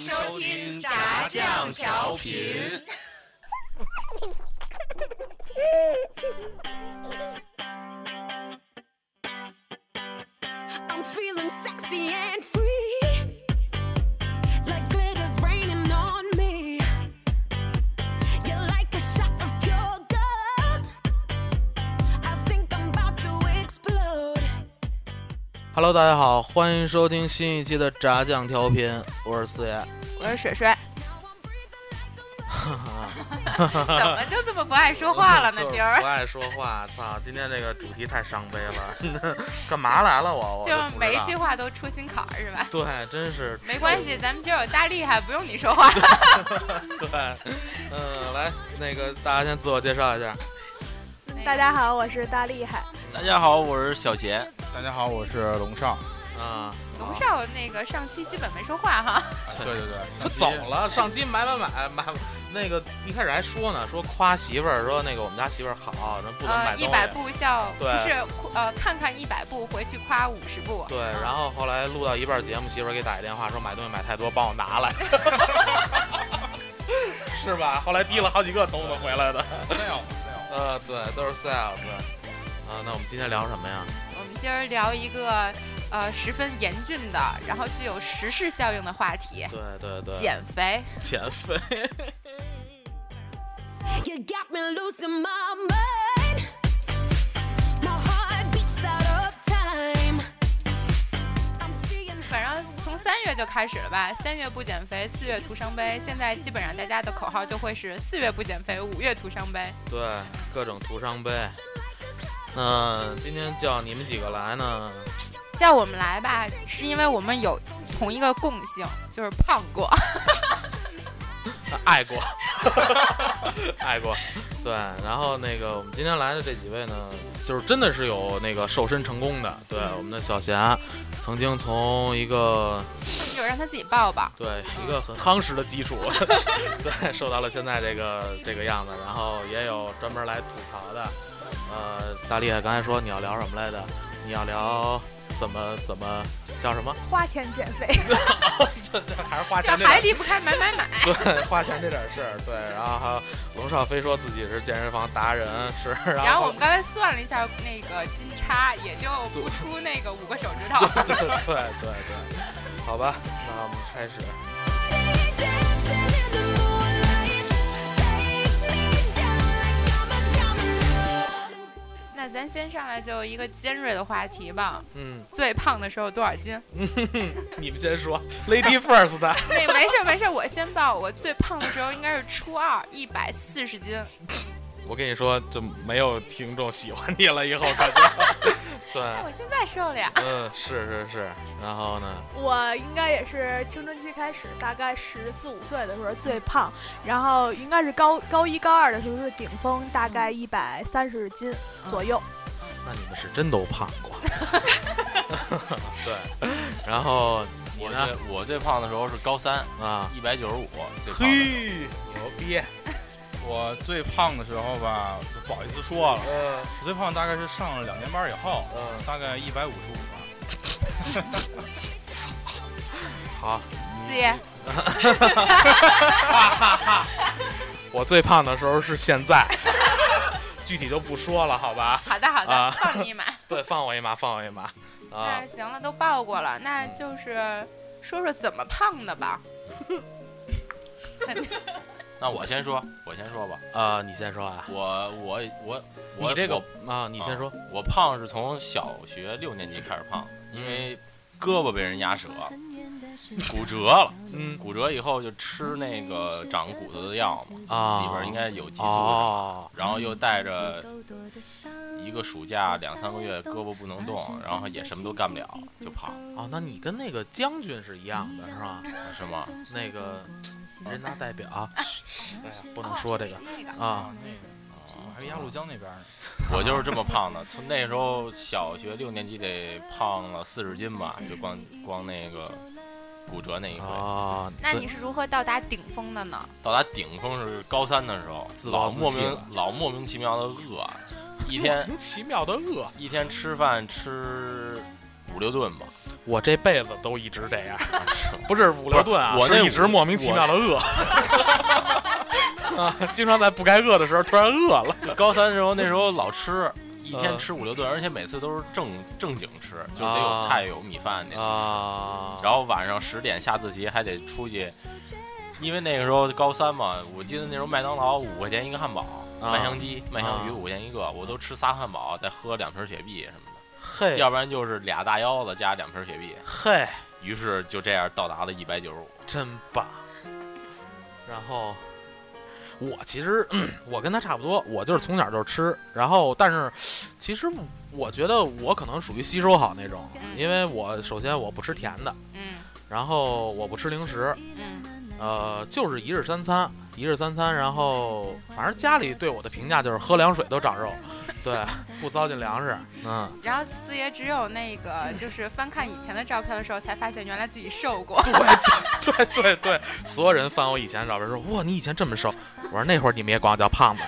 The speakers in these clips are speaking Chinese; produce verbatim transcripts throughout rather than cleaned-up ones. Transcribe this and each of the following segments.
收听炸酱调频。 I'm feeling sexy and free, like glitter's raining on me. You're like a shot of pure gold. I think I'm about to explode. Hello， 大家好，欢迎收听新一期的炸酱调频，我是四爷， 我是水水。怎么就这么不爱说话了呢？今儿不爱说话，操！今天这个主题太伤悲了，干嘛来了我？我就每一句话都出心坎儿是吧？ 对，真是。 没关系，咱们今儿有大厉害，不用你说话。 对，嗯，来，那个大家先自我介绍一下。 大家好，我是大厉害。 大家好，我是小贤。 大家好，我是龙少。 啊， 龙少那个上期基本没说话哈。 对对对，他走了。上期买买买买，那个一开始还说呢，说夸媳妇儿，说那个我们家媳妇儿好，那不能买东西。 一百步笑， 对， 不是呃，看看一百步，回去夸五十步。 对，然后后来录到一半节目，媳妇儿给打一电话说买东西买太多，帮我拿来。是吧？后来提了好几个东西回来的。 sales， 呃，对，都是 sales。啊，那我们今天聊什么呀？ 我们今儿聊一个呃十分严峻的，然后具有时事效应的话题。 对对对， 减肥。 减肥。 You got me losing my mind. My heart beats out of time. I'm seeing. 反正从三月就开始了吧，三月不减肥，四月徒伤悲。现在基本上大家的口号就会是四月不减肥，五月徒伤悲。 对，各种徒伤悲。那今天叫你们几个来呢？ 叫我们来吧，是因为我们有同一个共性，就是胖过。 爱过。爱过。对，然后那个我们今天来的这几位呢，就是真的是有那个瘦身成功的。对，我们的小贤曾经从一个就让他自己报吧。 对，一个很夯实的基础，对，瘦到了现在这个这个样子。然后也有专门来吐槽的。呃，大厉害，刚才说你要聊什么来的？你要聊怎么怎么叫什么？ 花钱减肥。 这这还是花钱， 这还离不开买买买。 对，花钱这点事儿。对，然后还有龙少飞说自己是健身房达人，是。然后, 然后我们刚才算了一下那个金叉，也就不出那个五个手指头。 对对对对对，好吧，那我们开始。 那咱先上来就一个尖锐的话题吧。 嗯， 最胖的时候多少斤？ 你们先说 ，Lady First 的。 那没事没事，我先报。我最胖的时候应该是初二，一百四十斤。 我跟你说，就没有听众喜欢你了，以后可就。对。 我现在瘦了呀。 嗯，是是是。然后呢？ 我应该也是青春期开始，大概十四五岁的时候最胖，然后应该是高高一高二的时候是顶峰，大概一百三十斤左右。 嗯、那你们是真都胖过。对。然后你呢？ 我最胖的时候是高三啊， 一百九十五。 嘿，牛逼！ 我最胖的时候吧，不好意思说了。 嗯， 我最胖大概是上了两年班以后， 嗯， 大概一百五十五吧。 好， 四爷。 我最胖的时候是现在，具体就不说了，好吧？ 好的好的，啊、放你一马。 对，放我一马，放我一马。啊， 那行了，都报过了，那就是说说怎么胖的吧。 那我先说，我先说吧。 啊、呃，你先说啊。 我我我我你这个啊，你先说、啊。 我胖是从小学六年级开始胖，因为胳膊被人压折，骨折了。嗯，骨折以后就吃那个长骨头的药嘛，啊，里边应该有激素的、哦，然后又带着一个暑假两三个月胳膊不能动，然后也什么都干不了，就胖。 哦，那你跟那个将军是一样的，是吧？ 是吗？ 那个人大代表，哎呀，不能说这个、哦、啊。 还是鸭绿江那边呢。 我就是这么胖的，从那时候小学六年级得胖了四十斤吧，就光光那个骨折那一回。 啊， 那你是如何到达顶峰的呢？ 到达顶峰是高三的时候，老莫名老莫名其妙的饿，一天莫名其妙的饿， 一天吃饭吃五六吨吧。 我这辈子都一直这样，不是五六吨啊， 我那一直莫名其妙的饿。啊，经常在不该饿的时候突然饿了。 就高三的时候，那时候老吃。一天嗯吃五六顿，而且每次都是正正经吃，就是得有菜有米饭那种。 啊， 然后晚上十点下自习还得出去，因为那个时候高三嘛，我记得那时候麦当劳五块钱一个汉堡， 啊麦香鸡、麦香鱼啊五块钱一个，我都吃仨汉堡，再喝两瓶雪碧什么的， 嘿， 要不然就是俩大腰子加两瓶雪碧。 嘿， 于是就这样到达了一百九十五， 真棒。然后。我其实、嗯、我跟他差不多，我就是从小就是吃，然后但是其实我觉得我可能属于吸收好那种， 嗯、 因为我首先我不吃甜的， 嗯， 然后我不吃零食， 嗯， 呃，就是一日三餐，一日三餐，然后反正家里对我的评价就是喝凉水都长肉，对，不糟践粮食，嗯。 然后四爷只有那个就是翻看以前的照片的时候，才发现原来自己瘦过。 对对对对对，所有人翻我以前的照片说，哇，你以前这么瘦。我说那会儿你们也管我叫胖子，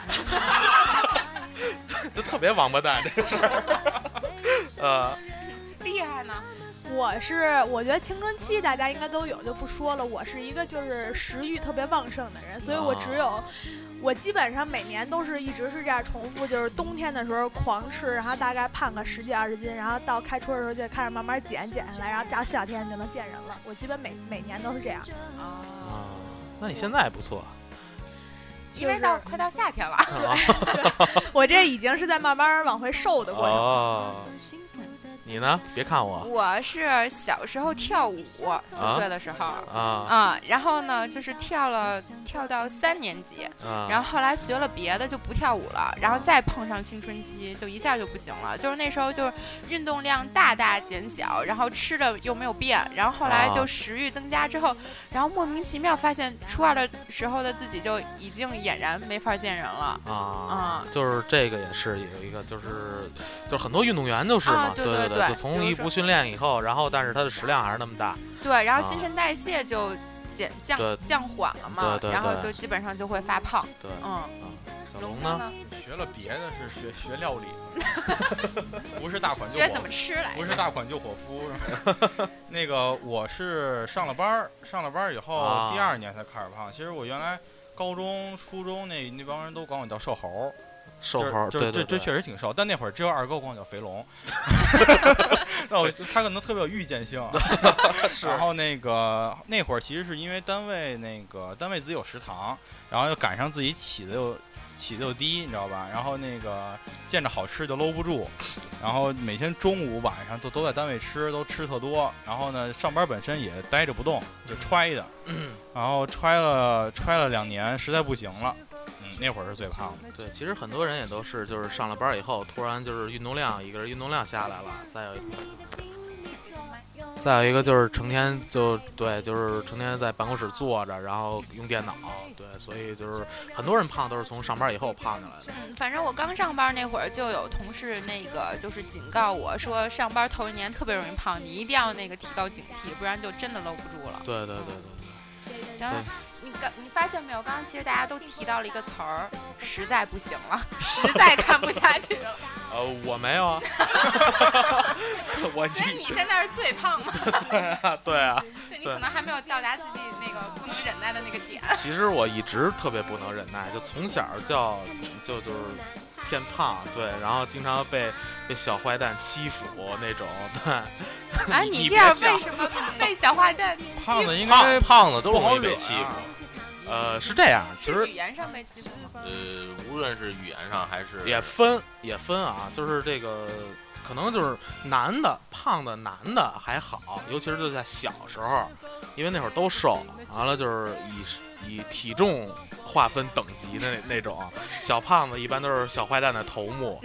就特别王八蛋这个事儿。呃， 厉害呢。 我是我觉得青春期大家应该都有，就不说了。我是一个就是食欲特别旺盛的人，所以我只有、哦、我基本上每年都是一直是这样重复，就是冬天的时候狂吃，然后大概胖个十几二十斤，然后到开春的时候就开始慢慢减减下来，然后到夏天就能见人了。我基本每每年都是这样。 啊，那你现在也不错。 因为到、就是、快到夏天了， 对，对我这已经是在慢慢往回瘦的过程。 哦，你呢？别看我， 我是小时候跳舞，四岁的时候啊啊，然后呢，就是跳了跳到三年级， 啊、 然后后来学了别的就不跳舞了，然后再碰上青春期，就一下就不行了。就是那时候就是运动量大大减小，然后吃的又没有变，然后后来就食欲增加之后，然后莫名其妙发现初二的时候的自己就已经俨然没法见人了啊啊！ 就是这个也是有一个，就是就是很多运动员都是嘛， 啊、对对对。 就从一不训练以后，然后但是他的食量还是那么大， 对，然后新陈代谢就减降降缓了嘛， 对对对， 然后就基本上就会发胖。 对， 嗯， 小龙呢？ 学了别的是学学料理，不是大款救火，学怎么吃来， 不是大款救伙夫。那个我是上了班上了班以后、啊、第二年才开始胖。其实我原来高中、初中那那帮人都管我叫瘦猴。 瘦猴， 对对对， 这确实挺瘦，但那会儿只有二哥管我叫肥龙，那我他可能特别有预见性。然后那个那会儿其实是因为单位那个单位自己有食堂，然后又赶上自己起的又起的又低，你知道吧？然后那个见着好吃就搂不住，然后每天中午晚上都都在单位吃，都吃特多。然后呢，上班本身也待着不动，就揣的，然后揣了揣了两年，实在不行了。那会儿是最胖的。 对，其实很多人也都是，就是上了班以后，突然就是运动量，一个人运动量下来了，再有一个，再有一个就是成天就对，就是成天在办公室坐着，然后用电脑，对，所以就是很多人胖都是从上班以后胖下来的。 嗯，反正我刚上班那会儿就有同事那个就是警告我说，上班头一年特别容易胖，你一定要那个提高警惕，不然就真的搂不住了。 对对对对对。 行。你刚你发现没有？刚刚其实大家都提到了一个词儿，实在不行了，实在看不下去了。 呃，我没有啊。我所以你现在是最胖吗？ 对啊，对啊。 对，你可能还没有到达自己那个不能忍耐的那个点。 其实我一直特别不能忍耐，就从小叫就就是偏胖，对，然后经常被被小坏蛋欺负那种，对。 啊，你这样为什么被小坏蛋欺负？ 胖子应该胖子都容易被欺负。 呃，是这样，其实语言上被欺负吗？ 呃，无论是语言上还是也分也分啊，就是这个可能就是男的胖的男的还好，尤其是就在小时候，因为那会儿都瘦，完了就是以以体重划分等级的那那种，小胖子一般都是小坏蛋的头目，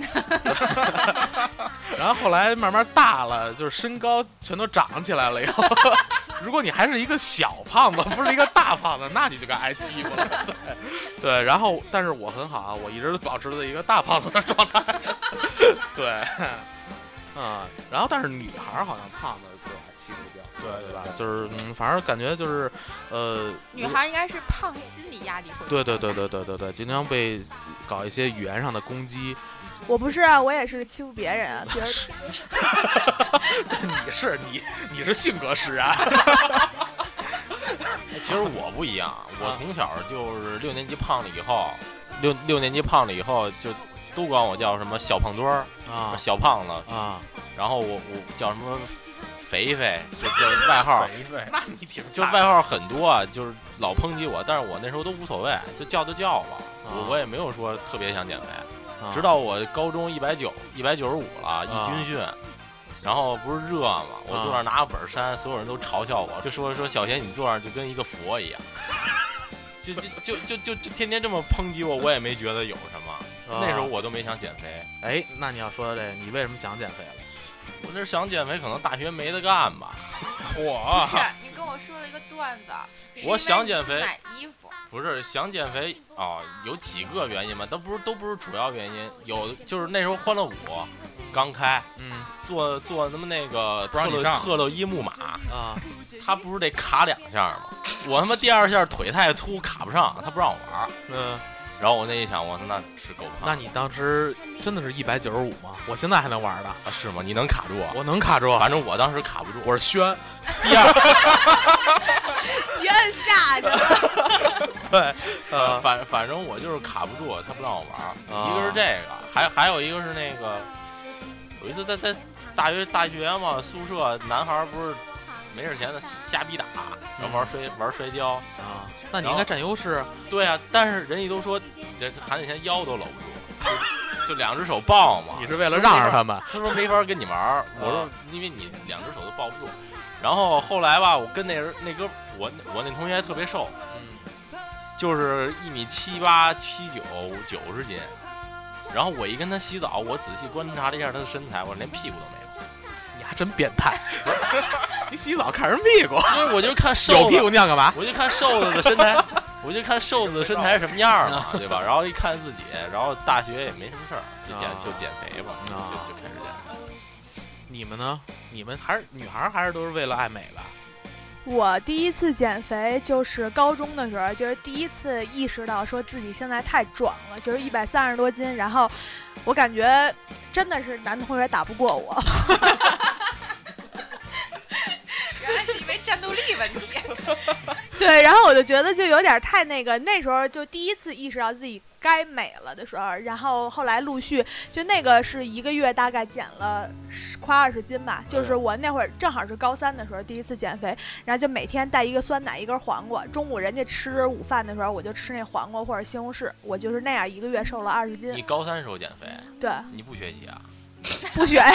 然后后来慢慢大了，就是身高全都长起来了以后。如果你还是一个小胖子，不是一个大胖子，那你就该挨欺负了。对，对。然后，但是我很好啊，我一直保持着一个大胖子的状态。对，嗯。然后，但是女孩好像胖子对欺负比较多，对对吧？就是嗯，反正感觉就是，呃， 女孩应该是胖，心理压力会。 对对对对对对对，经常被搞一些语言上的攻击。 我不是啊，我也是欺负别人啊，别人。 你是你你是性格使然。 其实我不一样，我从小就是六年级胖了以后，六六年级胖了以后就都管我叫什么小胖墩儿啊， 小胖子啊， 然后我我叫什么肥肥，就叫外号， 肥肥， 那你挺就外号很多啊，就是老抨击我，但是我那时候都无所谓，就叫就叫吧， 啊、 我我也没有说特别想减肥， 啊、 直到我高中一百九一百九十五了，一军训。啊然后不是热嘛，我坐那儿拿个本山，所有人都嘲笑我，就说说小贤你坐那儿就跟一个佛一样，就就就就就就天天这么抨击我，我也没觉得有什么。那时候我都没想减肥。 哎，那你要说这，你为什么想减肥了？ 我那是想减肥，可能大学没得干吧。 我不是，你跟我说了一个段子， 我想减肥， 买衣服不是想减肥啊、哦，有几个原因嘛，都不是都不是主要原因，有就是那时候欢乐谷刚开， 嗯， 做做他妈那个不让你上特乐伊木马啊， 他不是得卡两下吗？我他妈第二下腿太粗卡不上，他不让我玩。 嗯， 然后我那一想，我那是够胖。 那你当时真的是一百九十五吗？我现在还能玩的啊？是吗？你能卡住？ 我能卡住， 反正我当时卡不住。 我是轩， 第二， 你摁下去。 对， 呃，反反正我就是卡不住，他不让我玩。 啊、 一个是这个，还还有一个是那个，有一次在在大学大学嘛，宿舍男孩不是没事闲的瞎逼打，然后玩摔玩摔跤啊，那你应该占优势。 对啊，但是人家都说这韩景贤腰都搂不住，就, 就两只手抱嘛。 你是为了让着他们？ 他说没法跟你玩，我说因为你两只手都抱不住。然后后来吧，我跟那人那哥我我那同学还特别瘦，嗯，就是一米七八七九九十斤。然后我一跟他洗澡，我仔细观察了一下他的身材，我连屁股都没有。 你还真变态！你洗澡看人屁股？ 因为我就看瘦子有屁股尿干嘛？ 我就看瘦子的身材，我就看瘦子的身材什么样嘛，对吧？然后一看自己，然后大学也没什么事儿，就减、啊、就减肥吧，啊、就就开始减肥。 你们呢？你们还是女孩，还是都是为了爱美吧？ 我第一次减肥就是高中的时候，就是第一次意识到说自己现在太壮了，就是一百三十多斤，然后我感觉真的是男同学打不过我。 原来是因为战斗力问题。 对，然后我就觉得就有点太那个，那时候就第一次意识到自己该美了的时候，然后后来陆续就那个是一个月大概减了快二十斤吧，就是我那会儿正好是高三的时候第一次减肥，然后就每天带一个酸奶一根黄瓜，中午人家吃午饭的时候我就吃那黄瓜或者西红柿，我就是那样一个月瘦了二十斤。 你高三时候减肥？ 对。 你不学习啊？ 不学。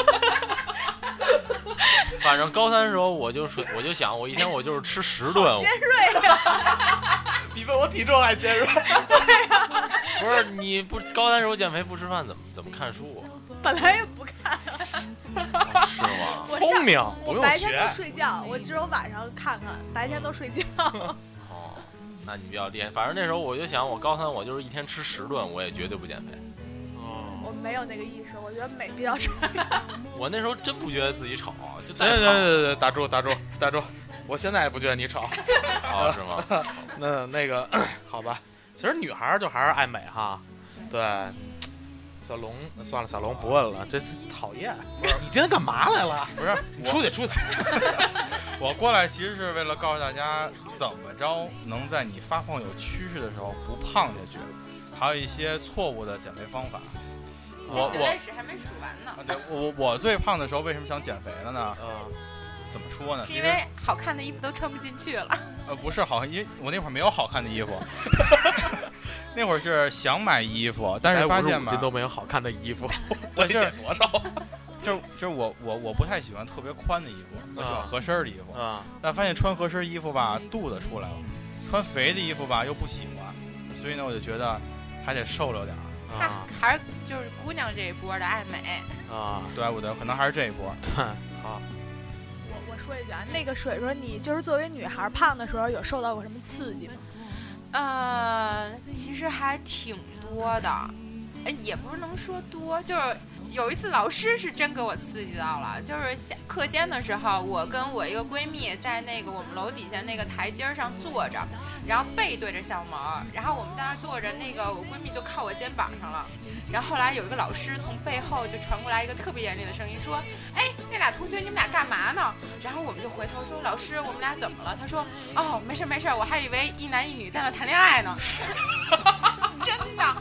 反正高三的时候我就我就想我一天我就是吃十顿。 尖锐呀！ 比我体重还尖锐。 对呀。 不是你不高三时候减肥不吃饭怎么怎么看书啊？ 本来也不看。 是吗？ 聪明， 我白天都睡觉，我只有晚上看看，白天都睡觉。 哦，那你比较厉害。反正那时候我就想，我高三我就是一天吃十顿，我也绝对不减肥。 我没有那个意识，我觉得美比较重要。 我那时候真不觉得自己丑，就对对对对，打住打住打住！我现在也不觉得你丑。 哦，是吗？ 那那个好吧，其实女孩就还是爱美哈。对，小龙算了，小龙不问了，这讨厌。不是你今天干嘛来了？ 不是你出去出去。 我过来其实是为了告诉大家，怎么着能在你发胖有趋势的时候不胖下去，还有一些错误的减肥方法。我我历史还没数完呢。 对，我我最胖的时候为什么想减肥了呢？ 嗯， 怎么说呢？ 是因为好看的衣服都穿不进去了。 呃，不是好，因为我那会儿没有好看的衣服。那会儿是想买衣服，但是发现吧， 今都没有好看的衣服， 我得减多少？ 就就我我我不太喜欢特别宽的衣服，我喜欢合身的衣服。 啊， 但发现穿合身衣服吧，肚子出来了；穿肥的衣服吧，又不喜欢。所以呢，我就觉得还得瘦了点儿。 他还是就是姑娘这一波的爱美啊， 对不对？可能还是这一波。 对，好。 我我说一句啊，那个水说你就是作为女孩胖的时候有受到过什么刺激吗？ 呃，其实还挺多的，哎，也不是能说多，就是有一次老师是真给我刺激到了，就是下课间的时候，我跟我一个闺蜜在那个我们楼底下那个台阶上坐着，然后背对着校门，然后我们在那儿坐着，那个我闺蜜就靠我肩膀上了，然后后来有一个老师从背后就传过来一个特别严厉的声音说，哎，那俩同学你们俩干嘛呢？然后我们就回头说，老师我们俩怎么了？他说，哦，没事没事，我还以为一男一女在那谈恋爱呢。真的。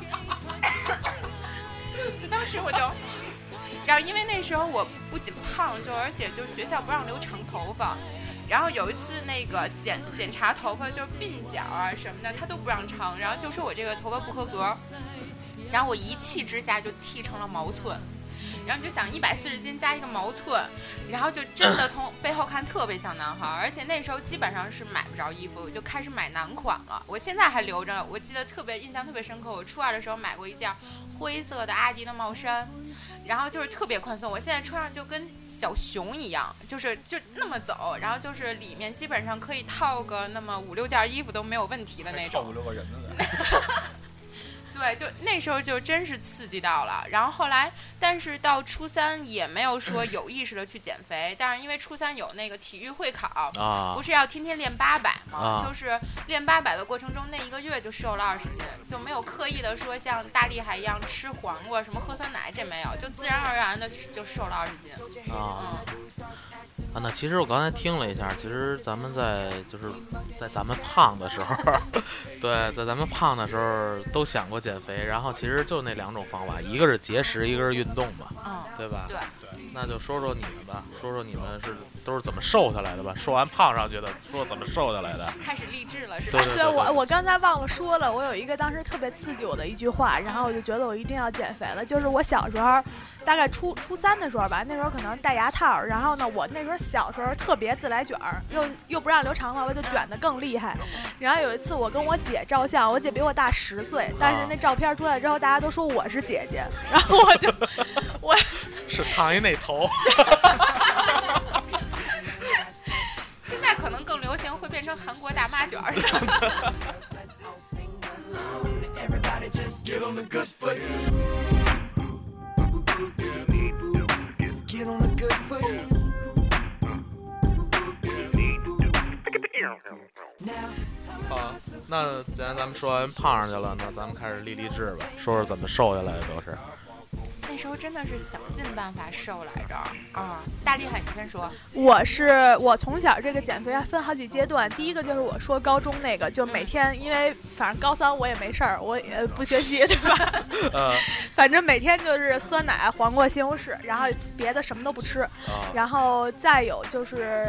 就当时我就，然后因为那时候我不仅胖，就而且就学校不让留长头发，然后有一次那个检检查头发，就是鬓角啊什么的，他都不让长，然后就说我这个头发不合格，然后我一气之下就剃成了毛寸。然后你就想一百四十斤加一个毛寸，然后就真的从背后看特别像男孩，而且那时候基本上是买不着衣服，我就开始买男款了。我现在还留着，我记得特别印象特别深刻。我初二的时候买过一件灰色的阿迪的帽衫，然后就是特别宽松，我现在穿上就跟小熊一样，就是就那么走，然后就是里面基本上可以套个那么五六件衣服都没有问题的那种。 套五六个人的。 对，就那时候就真是刺激到了，然后后来，但是到初三也没有说有意识的去减肥，但是因为初三有那个体育会考， 啊、 不是要天天练八百吗？ 啊、 就是练八百的过程中，那一个月就瘦了二十斤，就没有刻意的说像大厉害一样吃黄瓜、什么喝酸奶，这没有，就自然而然的就瘦了二十斤。 啊。 嗯啊，那其实我刚才听了一下，其实咱们在就是在咱们胖的时候，对，在咱们胖的时候都想过减肥，然后其实就那两种方法，一个是节食，一个是运动嘛， 嗯， 对吧？ 对。 那就说说你们吧，说说你们是都是怎么瘦下来的吧？说完胖上去的，说怎么瘦下来的。 开始励志了是吧？对, 对, 对, 对我我刚才忘了说了，我有一个当时特别刺激我的一句话，然后我就觉得我一定要减肥了。就是我小时候，大概初初三的时候吧，那时候可能戴牙套，然后呢，我那时候小时候特别自来卷儿，又又不让留长头发，就卷得更厉害。然后有一次我跟我姐照相，我姐比我大十岁，但是那照片出来之后，大家都说我是姐姐，然后我就我是烫一那头。 现在可能更流行会变成韩国大妈卷儿。 好，那既然咱们说完胖上去了，那咱们开始励励志吧，说说怎么瘦下来的都是。 那时候真的是想尽办法瘦来着啊！大厉害，你先说。 我是我从小这个减肥还分好几阶段，第一个就是我说高中那个，就每天因为反正高三我也没事儿，我也不学习，对吧？ 呃， 反正每天就是酸奶、黄瓜、西红柿，然后别的什么都不吃，然后再有就是。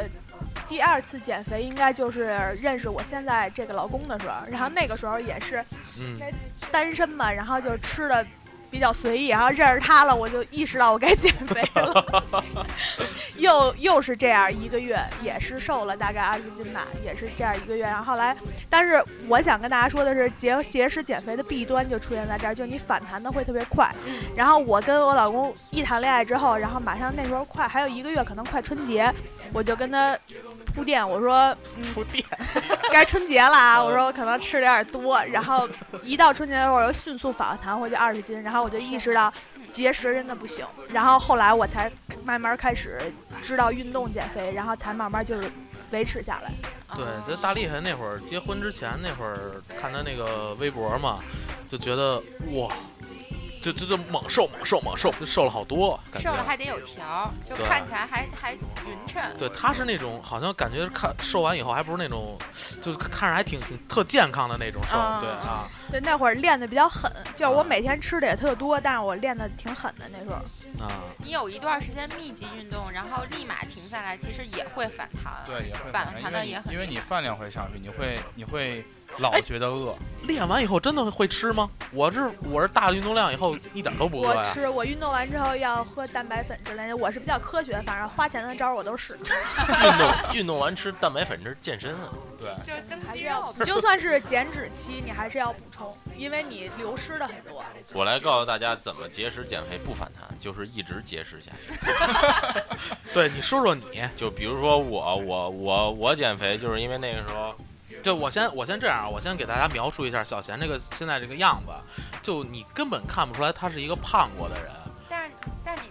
第二次减肥应该就是认识我现在这个老公的时候，然后那个时候也是， 嗯， 单身嘛，然后就吃的比较随意，然后认识他了，我就意识到我该减肥了。又又是这样一个月，也是瘦了大概二十斤吧，也是这样一个月。然后后来，但是我想跟大家说的是，节节食减肥的弊端就出现在这儿，就你反弹的会特别快。然后我跟我老公一谈恋爱之后，然后马上那时候快还有一个月，可能快春节，我就跟他铺垫，我说、嗯、 铺垫， 该春节了啊，我说我可能吃的有点多，然后一到春节的时候，我又迅速反弹回去二十斤，然后我就意识到节食真的不行，然后后来我才慢慢开始知道运动减肥，然后才慢慢就是维持下来。 对，这大厉害那会儿结婚之前那会儿看他那个微博嘛，就觉得哇。就就就猛瘦猛瘦猛瘦，就瘦了好多， 瘦了还得有条，就看起来还还匀称。 对，他是那种好像感觉看瘦完以后还不是那种，就是看着还挺挺特健康的那种瘦， 嗯、 对啊。 对，那会儿练的比较狠，就是我每天吃的也特多，但是我练的挺狠的那时候。 啊。 你有一段时间密集运动，然后立马停下来，其实也会反弹。 对，也会反弹的也很。 因为你饭量会上去，你会你会。老觉得饿， 练完以后真的会吃吗？我是我是大运动量以后一点都不饿呀。 我吃，我运动完之后要喝蛋白粉之类的，我是比较科学，反正花钱的招我都试。 运动运动完吃蛋白粉这是健身啊， 对， 就是增肌肉。 就算是减脂期，你还是要补充，因为你流失的很多。 我来告诉大家怎么节食减肥不反弹，就是一直节食下去。 对，你说说你， 就比如说我我我我减肥，就是因为那个时候。 就我先我先这样，我先给大家描述一下小贤这个现在这个样子，就你根本看不出来他是一个胖过的人。 但是但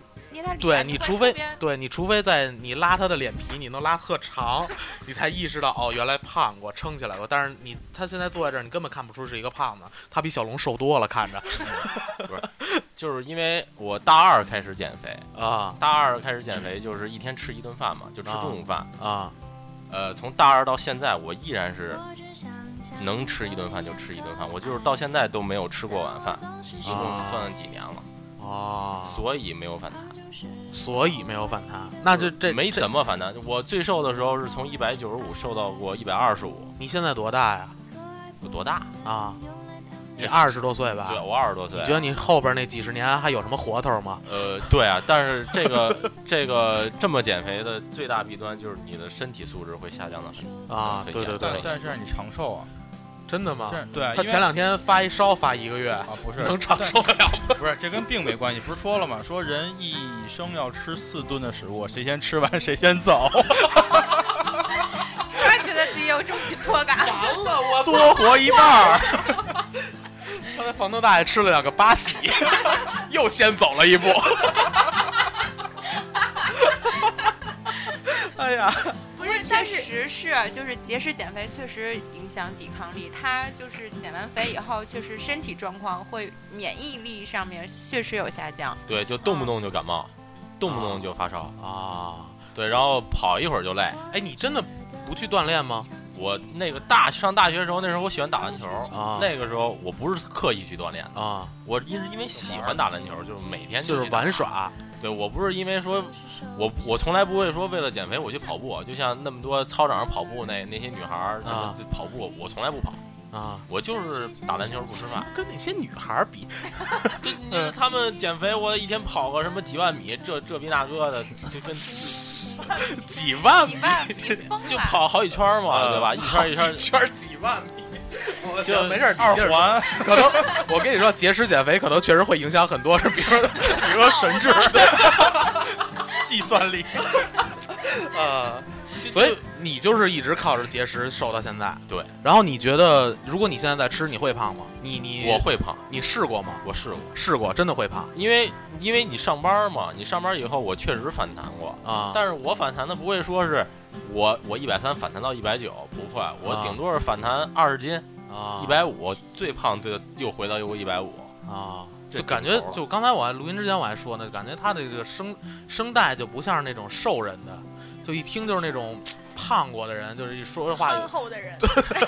他对你除非对你除非在你拉他的脸皮，你能拉特长，你才意识到哦，原来胖过，撑起来过。但是你他现在坐在这儿，你根本看不出是一个胖子，他比小龙瘦多了，看着。 不是，就是因为我大二开始减肥啊， 大二开始减肥就是一天吃一顿饭嘛，就吃中午饭啊。 呃，从大二到现在，我依然是能吃一顿饭就吃一顿饭，我就是到现在都没有吃过晚饭，一共算几年了。 哦， 所以没有反弹， 所以没有反弹，那就这没怎么反弹。我最瘦的时候是从一百九十五瘦到过一百二十五。 你现在多大呀？ 有多大啊？你二十多岁吧？ 对，我二十多岁。 你觉得你后边那几十年还有什么活头吗？ 呃，对啊，但是这个这个这么减肥的最大弊端就是你的身体素质会下降的很啊， 很对对对。 但是你长寿啊。 真的吗？ 对， 他前两天发一烧发一个月啊，不是能长寿得了吗？ 不是，这跟病没关系。不是说了吗？说人一生要吃四吨的食物，谁先吃完谁先走。 突然觉得自己有种紧迫感。 完了，我多活一半。 刚才房东大爷吃了两个八喜，又先走了一步。哎呀。 确实是，就是节食减肥确实影响抵抗力。他就是减完肥以后，确实身体状况会免疫力上面确实有下降。 对，就动不动就感冒，嗯、动不动就发烧啊。 对，然后跑一会儿就累。 哎，你真的不去锻炼吗？ 我那个大上大学的时候，那时候我喜欢打篮球啊。 那个时候我不是刻意去锻炼啊， 我因因为喜欢打篮球，就是每天就是玩耍。 对，我不是因为说，我我从来不会说为了减肥我去跑步，就像那么多操场上跑步那那些女孩儿， 啊、 跑步我从来不跑啊， 我就是打篮球不吃饭。 跟那些女孩儿比， 对，嗯，他们减肥，我一天跑个什么几万米，这这比那个的，就跟几万米，几万米就跑好几圈嘛， 呃、 对吧？一圈一圈， 圈几万米。 就没事， 二环可能我跟你说，节食减肥可能确实会影响很多，比如说，比如说神智、 计算力， 呃，所以你就是一直靠着节食瘦到现在。 对。 然后你觉得，如果你现在在吃，你会胖吗？你你我会胖， 你试过吗？ 我试过， 试过，真的会胖。 因为因为你上班嘛，你上班以后，我确实反弹过啊， 但是我反弹的不会说是我我一百三反弹到一百九，不会，我顶多是反弹二十斤。 啊， 一百五最胖，对，又回到又一百五啊，就感觉就刚才我录音之前我还说呢，感觉他的这个声声带就不像是那种瘦人的，就一听就是那种胖过的人，就是一说的话憨厚的人，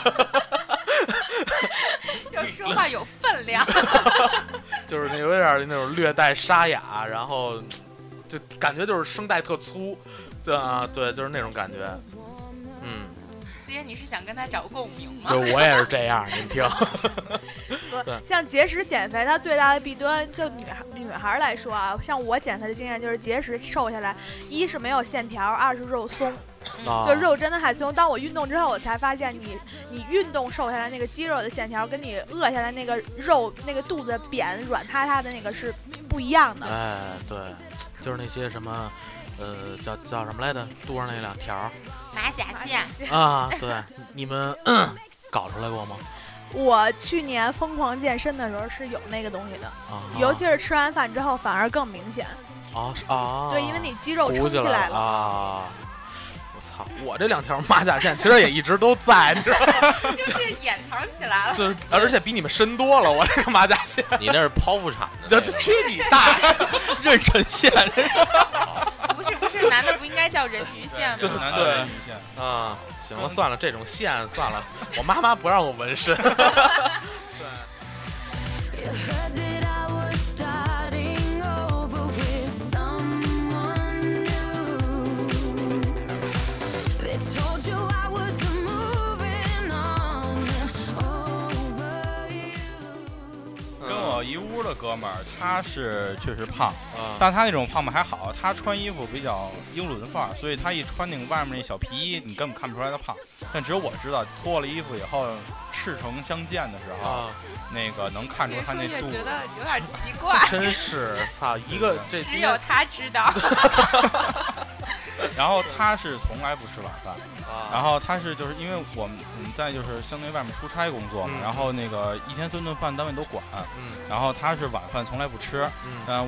就说话有分量， 就是那有点那种略带沙哑，然后就感觉就是声带特粗，对啊，对，就是那种感觉，嗯。 姐，你是想跟他找共鸣吗？ 对，我也是这样，您听。 像节食减肥，它最大的弊端，就女孩女孩来说啊，像我减肥的经验就是节食瘦下来，一是没有线条，二是肉松， 啊、 就肉真的太松。当我运动之后，我才发现你你运动瘦下来那个肌肉的线条，跟你饿下来那个肉那个肚子扁软塌塌的那个是不一样的。 哎，对，就是那些什么。呃，叫叫什么来着？肚上那两条马甲线啊，对，你们、嗯、搞出来过吗？ 我去年疯狂健身的时候是有那个东西的， 啊、 尤其是吃完饭之后反而更明显。 啊啊！ 对，因为你肌肉撑起来了啊！我操，我这两条马甲线其实也一直都在，你知道吗？ 就是掩藏起来了， 就是而且比你们深多了。我这个马甲线， 你那是剖腹产的， 这去你大妊娠线。 不是不是，男的不应该叫人鱼线吗？ 对对对人鱼线啊，行了，算了，这种线算了，我妈妈不让我纹身。对。 一屋的哥们儿，他是确实胖， 啊、 但他那种胖吧还好，他穿衣服比较英伦范儿，所以他一穿那个外面那小皮衣，你根本看不出来他胖。但只有我知道，脱了衣服以后赤诚相见的时候， 啊、 那个能看出他那肚子。 觉得有点奇怪。 真是，操，一个这只有他知道。 然后他是从来不吃晚饭， 啊、 然后他是就是因为我们我们在就是相当于外面出差工作嘛， 嗯、 然后那个一天三顿饭单位都管， 嗯， 然后他是晚饭从来不吃， 嗯， 嗯，我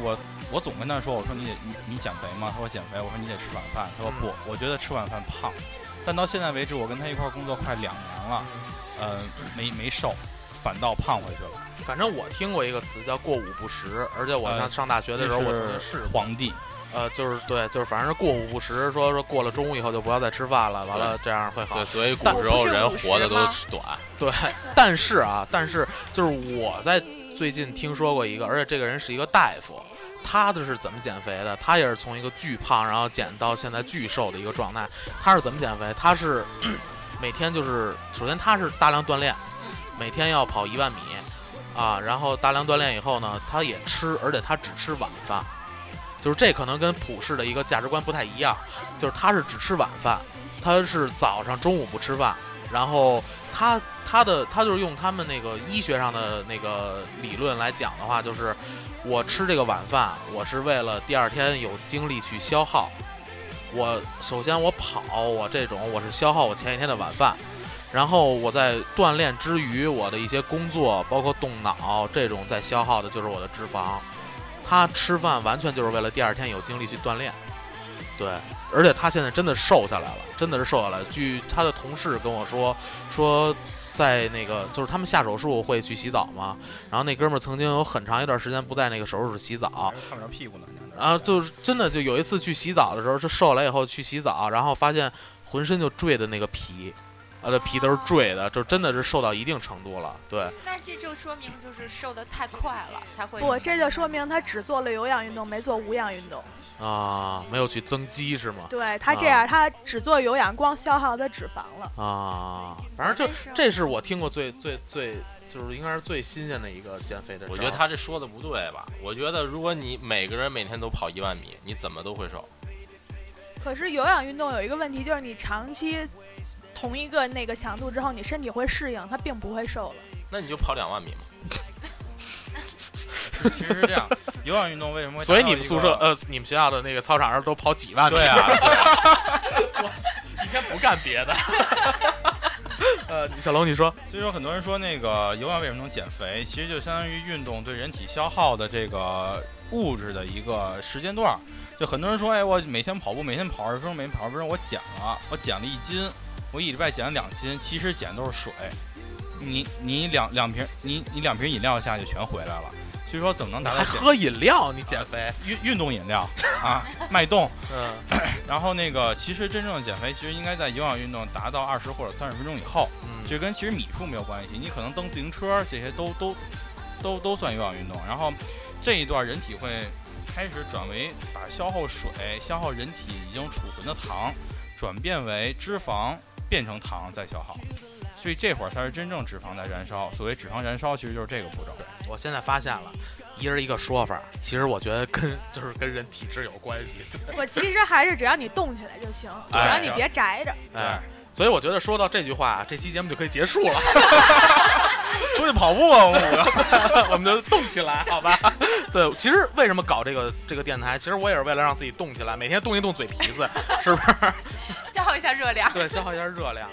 我总跟他说，我说你得你你减肥吗？他说减肥。我说你得吃晚饭。他说不，我觉得吃晚饭胖。但到现在为止，我跟他一块儿工作快两年了，呃，没没瘦，反倒胖回去了。 反正我听过一个词叫过午不食，而且我上、呃、上大学的时候，我曾经是皇帝。 呃，就是对，就是反正是过午不食，说说过了中午以后就不要再吃饭了，完了这样会好。 对，所以古时候人活的都短。 对，但是啊，但是就是我在最近听说过一个，而且这个人是一个大夫，他的是怎么减肥的？他也是从一个巨胖，然后减到现在巨瘦的一个状态。他是怎么减肥？他是每天就是首先他是大量锻炼，每天要跑一万米啊，然后大量锻炼以后呢，他也吃，而且他只吃晚饭。就是这可能跟普世的一个价值观不太一样，就是他是只吃晚饭，他是早上中午不吃饭，然后他他的他就是用他们那个医学上的那个理论来讲的话，就是我吃这个晚饭，我是为了第二天有精力去消耗。我首先我跑，我这种我是消耗我前一天的晚饭，然后我在锻炼之余，我的一些工作包括动脑这种在消耗的就是我的脂肪。他吃饭完全就是为了第二天有精力去锻炼，对，而且他现在真的瘦下来了，真的是瘦下来了。据他的同事跟我说，说在那个就是他们下手术会去洗澡嘛，然后那哥们儿曾经有很长一段时间不在那个手术室洗澡， 看不着屁股呢。 然后就是真的就有一次去洗澡的时候，就瘦下来以后去洗澡，然后发现浑身就坠的那个皮。它的皮都是坠的，就真的是瘦到一定程度了。对， 那这就说明就是瘦得太快了才会。 不，这就说明他只做了有氧运动，没做无氧运动。 啊，没有去增肌是吗？ 对他这样，啊、他只做有氧，光消耗的脂肪了。 啊，反正就这是我听过最最最就是应该是最新鲜的一个减肥的。 我觉得他这说的不对吧？我觉得如果你每个人每天都跑一万米，你怎么都会瘦。 可是有氧运动有一个问题，就是你长期。同一个那个强度之后，你身体会适应，它并不会瘦了。 那你就跑两万米嘛。 其实是这样，有氧运动为什么会？ 所以你们宿舍呃，你们学校的那个操场上都跑几万米？ 对啊，对啊我一天不干别的。呃，小龙你说， 所以说很多人说那个有氧为什么能减肥？其实就相当于运动对人体消耗的这个物质的一个时间段。就很多人说，哎，我每天跑步，每天跑二十分钟，每天跑二十分钟，我减了，我减了一斤。我一礼拜减了两斤，其实减都是水，你你两两瓶你你两瓶饮料下去全回来了，所以说怎么能达到？ 还喝饮料？你减肥？ 运运动饮料啊，脉动。 嗯。 然后那个，其实真正的减肥，其实应该在有氧运动达到二十或者三十分钟以后。嗯。这跟其实米数没有关系，你可能蹬自行车这些都都都都算有氧运动。然后这一段人体会开始转为把消耗水、消耗人体已经储存的糖，转变为脂肪。变成糖再消耗，所以这会儿才是真正脂肪在燃烧。所谓脂肪燃烧，其实就是这个步骤。 我现在发现了，一人一个说法，其实我觉得跟就是跟人体质有关系。 我其实还是只要你动起来就行，只要你别宅着。 哎，所以我觉得说到这句话，这期节目就可以结束了。 出去跑步啊，我们五个， 我们就动起来，好吧？对，其实为什么搞这个这个电台？其实我也是为了让自己动起来，每天动一动嘴皮子，是不是？ 消耗一下热量。 对，消耗一下热量。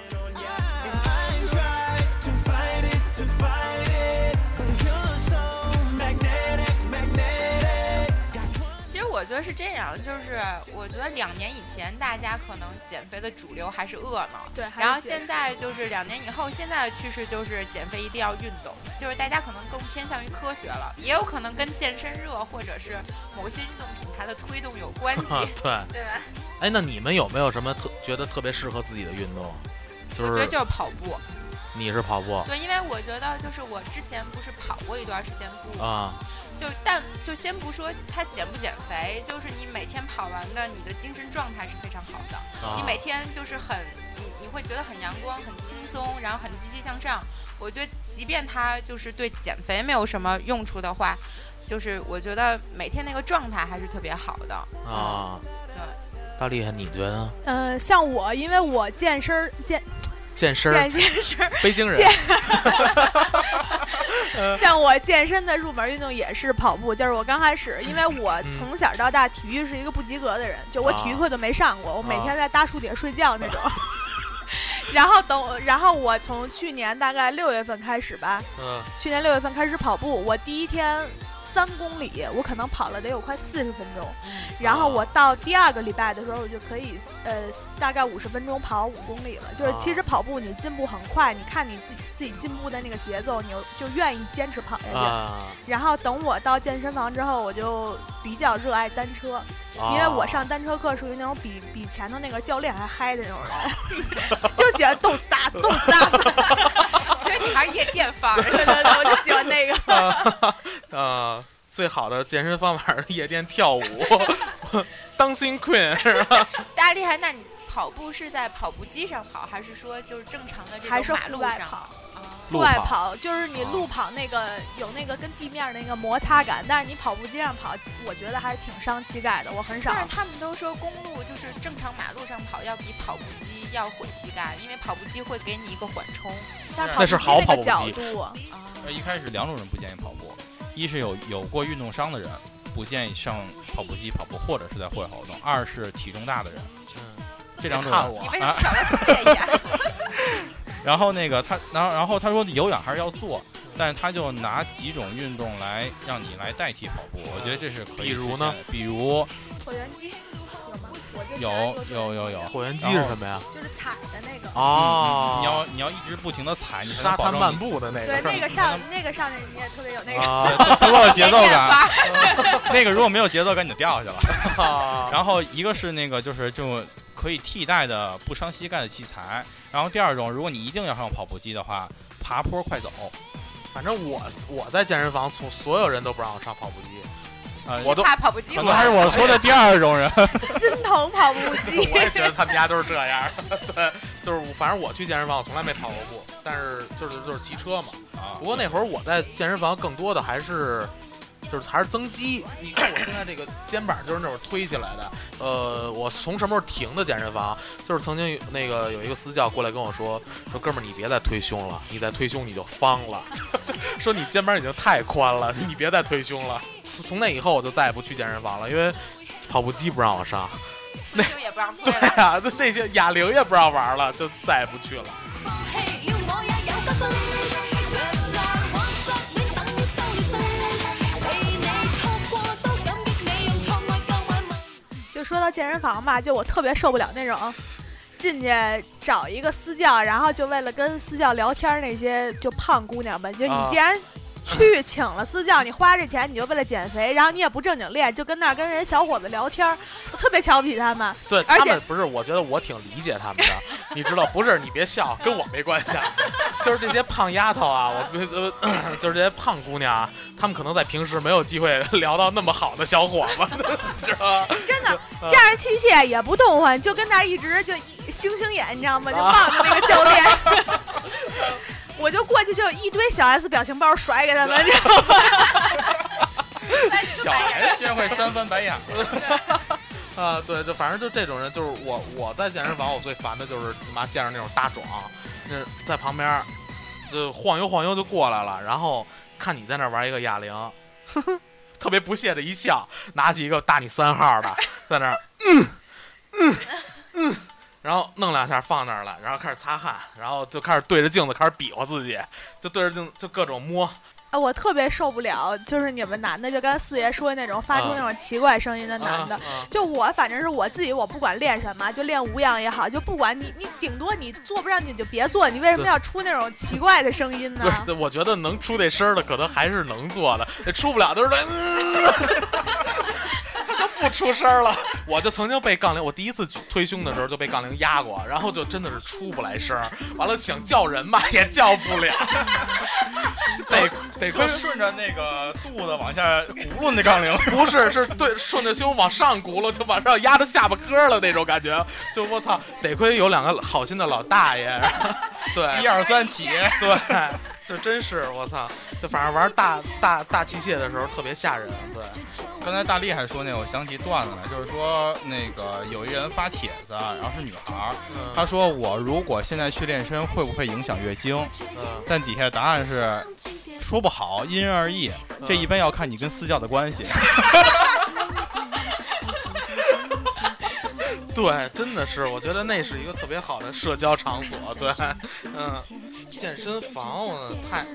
其实我觉得是这样，就是我觉得两年以前大家可能减肥的主流还是饿嘛， 对， 然后现在就是两年以后，现在的趋势就是减肥一定要运动，就是大家可能更偏向于科学了，也有可能跟健身热或者是某些运动品牌的推动有关系， 对对吧？ 哎，那你们有没有什么特觉得特别适合自己的运动？就是我觉得就是跑步。 你是跑步？ 对，因为我觉得就是我之前不是跑过一段时间步啊。 就但就先不说它减不减肥，就是你每天跑完的，你的精神状态是非常好的。啊、你每天就是很，你你会觉得很阳光、很轻松，然后很积极向上。我觉得，即便它就是对减肥没有什么用处的话，就是我觉得每天那个状态还是特别好的。 啊， 对。 大厉害，你觉得呢？ 嗯、呃，像我，因为我健身健。 健身， 健身， 北京人。 像我健身的入门运动也是跑步，就是我刚开始，因为我从小到大体育是一个不及格的人，就我体育课都没上过，我每天在大树底下睡觉那种。然后等，然后我从去年大概六月份开始吧，嗯，去年六月份开始跑步，我第一天三公里，我可能跑了得有快四十分钟。然后我到第二个礼拜的时候，我就可以呃大概五十分钟跑五公里了。就是其实跑步你进步很快，你看你自己自己进步的那个节奏，你就愿意坚持跑下去。 啊、 然后等我到健身房之后，我就比较热爱单车。因为我上单车课属于那种比比前头那个教练还嗨的那种人，就喜欢动次打动次打次， 所以你还是夜店范儿。 对对对，我就喜欢那个。 啊、呃，最好的健身方法是夜店跳舞，Dancing Queen 是吧？ 大家厉害，那你跑步是在跑步机上跑，还是说就是正常的这还是种马路上户外跑？ 路户外跑跑就是你路跑那个有那个跟地面那个摩擦感，但是你跑步机上跑，我觉得还挺伤膝盖的。我很少。 但是他们都说公路就是正常马路上跑要比跑步机要毁膝盖，因为跑步机会给你一个缓冲。 但那是好跑步机角度啊。 一开始两种人不建议跑步，一是有有过运动伤的人不建议上跑步机跑步或者是在户外活动，二是体重大的人。 嗯， 这两种看我你为什么少了四眼？ 然后那个他，然后然后他说有氧还是要做，但是他就拿几种运动来让你来代替跑步，我觉得这是可以。 比如呢？ 比如椭圆机有吗？我就有有有有。 椭圆机是什么呀？ 就是踩的那个。 哦、 嗯，你要你要一直不停的踩，你才沙能保证滩漫步的那个。 对，那个上那个上去你也特别有那个。 啊， 特别有节奏感。那个如果没有节奏感，你就掉下去了。 啊、 然后一个是那个就是这种可以替代的不伤膝盖的器材。然后第二种，如果你一定要上跑步机的话，爬坡快走。 反正我我在健身房，从所有人都不让我上跑步机， 呃， 我都怕跑步机。 可能还是我说的第二种人， 心疼跑步机。 我也觉得他们家都是这样。对，就是反正我去健身房，我从来没跑过步，但是就是就是骑车嘛。 啊， 不过那会儿我在健身房更多的还是。就是还是增肌，你看我现在这个肩膀就是那种推起来的。呃，我从什么时候停的健身房？就是曾经那个有一个私教过来跟我说，说哥们儿你别再推胸了，你再推胸你就方了，说你肩膀已经太宽了，你别再推胸了。从那以后我就再也不去健身房了，因为跑步机不让我上， 那就也不让推对了。 呀、啊，那些哑铃也不让玩了，就再也不去了。 就说到健身房吧，就我特别受不了那种进去找一个私教，然后就为了跟私教聊天那些就胖姑娘们，就你既然去请了私教，你花这钱你就为了减肥，然后你也不正经练，就跟那儿跟人小伙子聊天，我特别瞧不起他们。 对， 而且他们不是，我觉得我挺理解他们的，你知道，不是你别笑，跟我没关系，就是这些胖丫头啊，我呃，就是这些胖姑娘啊，她们可能在平时没有机会聊到那么好的小伙子，知道吧？ 真的，这样的器械也不动换，就跟那儿一直就星星眼，你知道吗？就望着那个教练。我就过去就一堆小 S 表情包甩给他们，你知道吗？ 小 S 先会三翻白眼啊，对，就反正就这种人，就是我我在健身房我最烦的就是你妈见着那种大壮，那在旁边就晃悠晃悠就过来了，然后看你在那玩一个哑铃，呵呵，特别不屑的一笑，拿起一个大你三号的在那儿，嗯嗯嗯。然后弄两下放那儿了，然后开始擦汗，然后就开始对着镜子开始比划自己，就对着镜子就各种摸。 啊，我特别受不了，就是你们男的，就刚才四爷说的那种发出那种奇怪声音的男的。 啊啊、 就我反正是我自己，我不管练什么，就练无氧也好，就不管你，你顶多你做不上去你就别做，你为什么要出那种奇怪的声音呢？ 对，我觉得能出这声的可能还是能做的，那出不了就是嗯。不出声了，我就曾经被杠铃，我第一次推胸的时候就被杠铃压过，然后就真的是出不来声，完了想叫人吧也叫不了，得得亏顺着那个肚子往下轱辘那杠铃， 不是是对顺着胸往上轱辘，就往上压到下巴颏了那种感觉，就我操，得亏有两个好心的老大爷，对， 一二三起， 对。这真是我操！就反正玩大大大器械的时候特别吓人。对， 刚才大力还说那个，我想起段子来，就是说那个有一人发帖子，然后是女孩，嗯、她说我如果现在去练身会不会影响月经？嗯，但底下答案是说不好，因人而异，嗯、这一般要看你跟私教的关系。 对，真的是，我觉得那是一个特别好的社交场所。对，嗯，健身房我太，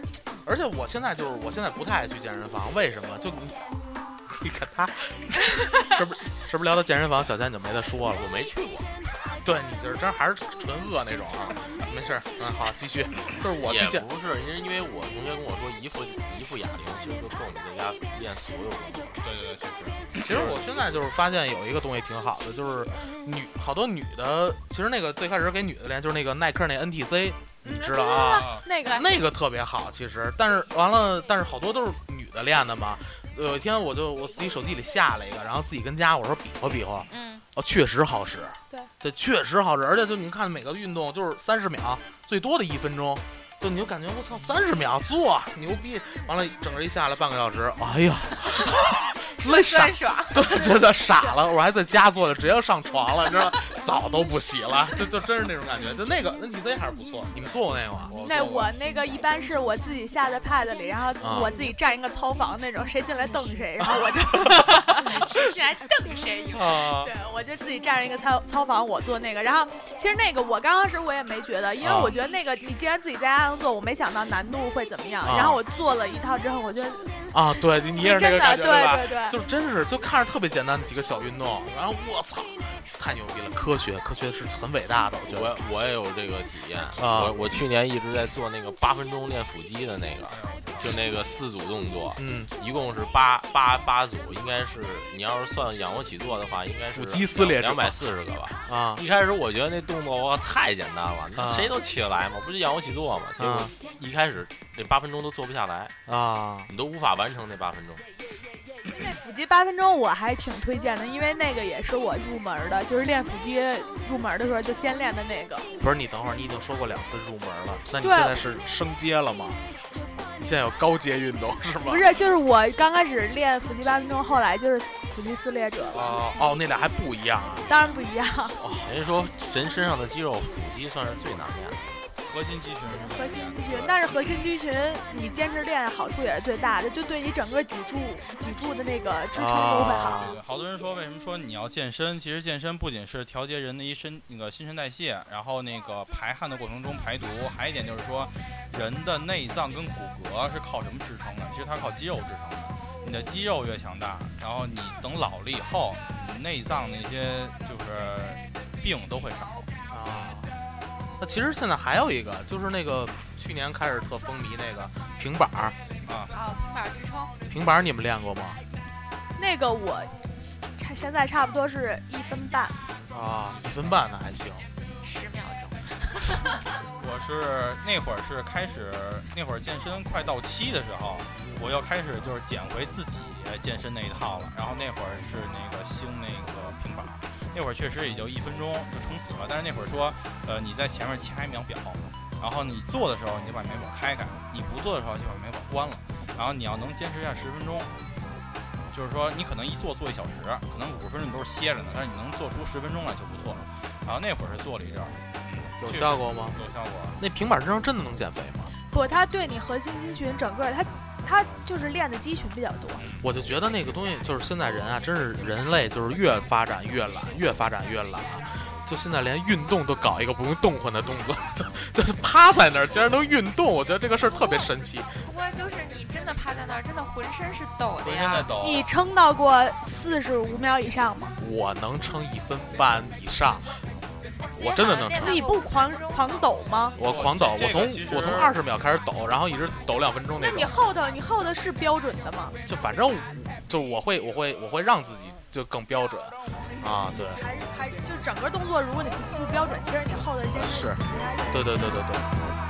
而且我现在就是我现在不太爱去健身房，为什么？就你看他，是不是是不是聊到健身房，小贤你就没得说了？ 我没去过。 对你就是真还是纯饿那种啊，没事，嗯，好，继续。就是我去健， 不是，因为因为我同学跟我说，一副一副哑铃其实就够你在家练所有动作。 对对对，确实。 其实我现在就是发现有一个东西挺好的，就是女好多女的，其实那个最开始给女的练就是那个耐克那 N T C， 你知道啊？ 那个那个特别好，其实，但是完了，但是好多都是女的练的嘛。有一天我就我自己手机里下了一个，然后自己跟家我说比划比划， 嗯， 哦，确实好使， 对， 对，确实好使，而且就你看每个运动就是三十秒，最多的一分钟，就你就感觉我操，三十秒做牛逼，完了整个一下来半个小时，哎呀，累傻， 爽， 对，真的傻了，我还在家做的，直接上床了，你知道，澡都不洗了，就就真是那种感觉，就那个 N T C 还是不错，你们做过那个吗？ 那我那个一般是我自己下在 pad 里，然后我自己占一个操房那种，谁进来瞪谁，然后我就谁进来瞪谁赢。 啊， 对，我就自己占着一个操操房，我做那个。然后其实那个我刚开始我也没觉得，因为我觉得那个你既然自己在家能做，我没想到难度会怎么样。 啊、 然后我做了一套之后，我觉得啊，对，你也是那个感觉， 对吧？ 对对， 就真是就看着特别简单的几个小运动，然后我操，太牛逼了！科学，科学是很伟大的，我觉得。 我我也有这个体验啊！ 我我去年一直在做那个八分钟练腹肌的那个，就那个四组动作， 嗯， 一共是八八八组，应该是你要是算仰卧起坐的话，应该是腹肌撕裂两百四十个吧。 啊！ 一开始我觉得那动作哇太简单了， 啊、 谁都起得来嘛，不就仰卧起坐嘛？结果一开始这八分钟都做不下来啊， 你都无法完成那八分钟。 那腹肌八分钟我还挺推荐的，因为那个也是我入门的，就是练腹肌入门的时候就先练的那个。 不是，你等会儿，你已经说过两次入门了，那你现在是升阶了吗？你现在有高阶运动是吗？ 不是，就是我刚开始练腹肌八分钟，后来就是腹肌撕裂者了。 哦哦，那俩还不一样啊？ 当然不一样。 哦，人家说人身上的肌肉，腹肌算是最难练的。 核心肌群， 核心肌群，但是核心肌群你坚持练好处也是最大的，就对你整个脊柱脊柱的那个支撑都会好。 对对，好多人说为什么说你要健身？其实健身不仅是调节人的一身那个新陈代谢，然后那个排汗的过程中排毒，还有一点就是说，人的内脏跟骨骼是靠什么支撑的？其实它靠肌肉支撑的。你的肌肉越强大，然后你等老了以后，你内脏那些就是病都会少。 啊。那其实现在还有一个，就是那个去年开始特风靡那个平板儿啊，哦，平板支撑。 平板你们练过吗？ 那个我差现在差不多是一分半。 啊，一分半那还行。 十秒钟。 我是那会儿是开始，那会儿健身快到期的时候，我又开始就是捡回自己健身那一套了。然后那会儿是那个兴那个平板。那会儿确实也就一分钟就撑死了，但是那会儿说，呃，你在前面掐一秒表，然后你做的时候你就把秒表开开，你不做的时候就把秒表关了，然后你要能坚持一下十分钟，就是说你可能一做做一小时，可能五十分钟你都是歇着呢，但是你能做出十分钟来就不错了。然后那会儿是做了一阵儿， 有效果吗？ 有效果。 那平板支撑真的能减肥吗？ 不，它对你核心肌群整个它。他就是练的肌群比较多， 我就觉得那个东西就是现在人啊，真是人类就是越发展越懒，越发展越懒。就现在连运动都搞一个不用动换的动作，就就是趴在那儿，居然能运动，我觉得这个事儿特别神奇。 不过就是你真的趴在那儿，真的浑身是抖的呀。 浑身在抖。 你撑到过四十五秒以上吗？ 我能撑一分半以上。我真的能撑。 你不狂狂抖吗？ 我狂抖，我从我从二十秒开始抖，然后一直抖两分钟那种。 那你后头你后头是标准的吗？ 就反正就我会我会我会让自己就更标准啊，对。 还是还是就整个动作，如果你不标准，其实你后头坚持是，对对对对对。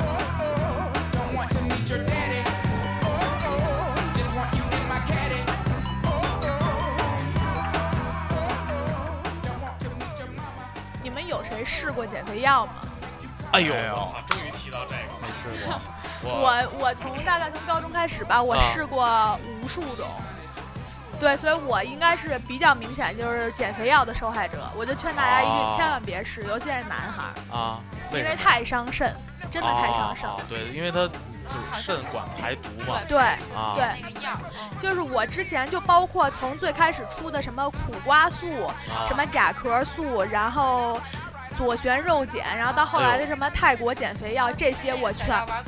你们有谁试过减肥药吗？ 哎呦，我操！终于提到这个， 没试过。 我我从大概从高中开始吧，我试过无数种。啊、对，所以我应该是比较明显就是减肥药的受害者。我就劝大家一定千万别试，尤其是男孩啊， 因为太伤肾，真的太伤肾。 啊啊、对，因为它就是肾管排毒嘛。 对、 啊、 对， 那个药， 就是我之前就包括从最开始出的什么苦瓜素、 啊、 什么甲壳素，然后左旋肉碱，然后到后来的什么泰国减肥药，这些我全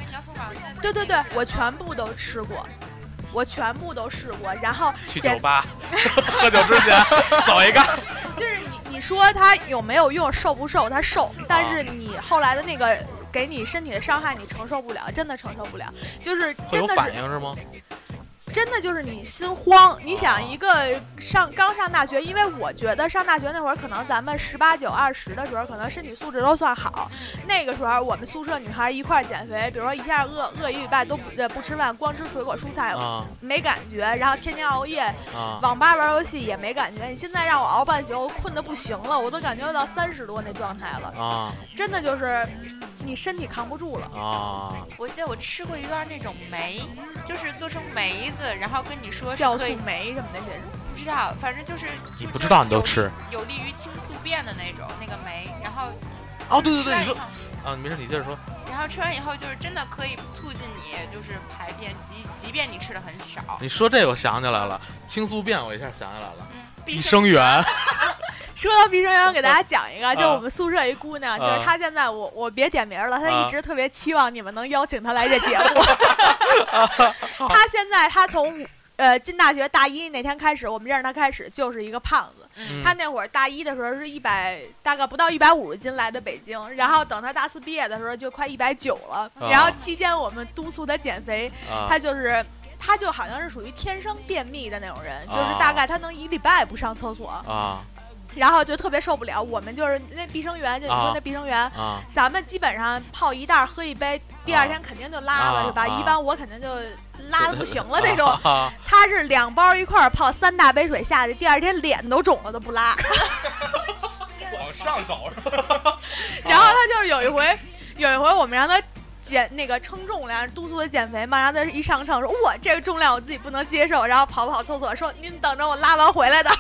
对对对，我全部都吃过。我全部都试过，然后去酒吧喝酒之前走一个。 就是你你说它有没有用，瘦不瘦？它瘦，但是你后来的那个给你身体的伤害你承受不了，真的承受不了，就是会有真的反应是吗？ 真的就是你心慌，你想一个上刚上大学，因为我觉得上大学那会儿，可能咱们十八九、二十的时候，可能身体素质都算好。那个时候我们宿舍女孩一块儿减肥，比如说一下饿饿一礼拜都不不吃饭，光吃水果蔬菜， 啊、 没感觉。然后天天熬夜， 啊、 网吧玩游戏也没感觉。你现在让我熬半宿，困得不行了，我都感觉到三十多那状态了。 啊， 真的就是你身体扛不住了啊！ 我记得我吃过一段那种梅，就是做成梅子，然后跟你说是酵可以素酶什么那些， 不知道，反正就是你不知道你都吃， 有利于清宿便的那种那个酶，然后哦对对对，你说啊，没事你接着说。 然后吃完以后就是真的可以促进你就是排便，即即便你吃的很少。 你说这个我想起来了，清宿便我一下想起来了， 嗯， 益生元。 说到毕生元，我给大家讲一个，就是我们宿舍一姑娘，就是她现在我我别点名了，她一直特别期望你们能邀请她来这节目。她现在她从呃进大学大一那天开始，我们认识她开始就是一个胖子。 嗯、 她那会儿大一的时候是一百大概不到一百五十斤来的北京，然后等她大四毕业的时候就快一百九了。 啊、 然后期间我们督促她减肥， 啊、 她就是她就好像是属于天生便秘的那种人，就是大概她能一礼拜不上厕所啊。 然后就特别受不了，我们就是那碧生源，就你说那碧生源， 啊、 咱们基本上泡一袋喝一杯，第二天肯定就拉了， 啊、 是吧？ 啊、 一般我肯定就拉的不行了那种。 啊、 他是两包一块儿泡三大杯水下去，第二天脸都肿了都不拉。 往上走是吧？ 然后他就是有一回，有一回我们让他减那个称重量，督促他减肥嘛，然后他一上秤说：“哇，这个重量我自己不能接受。”然后跑跑厕所说：“您等着我拉完回来的。”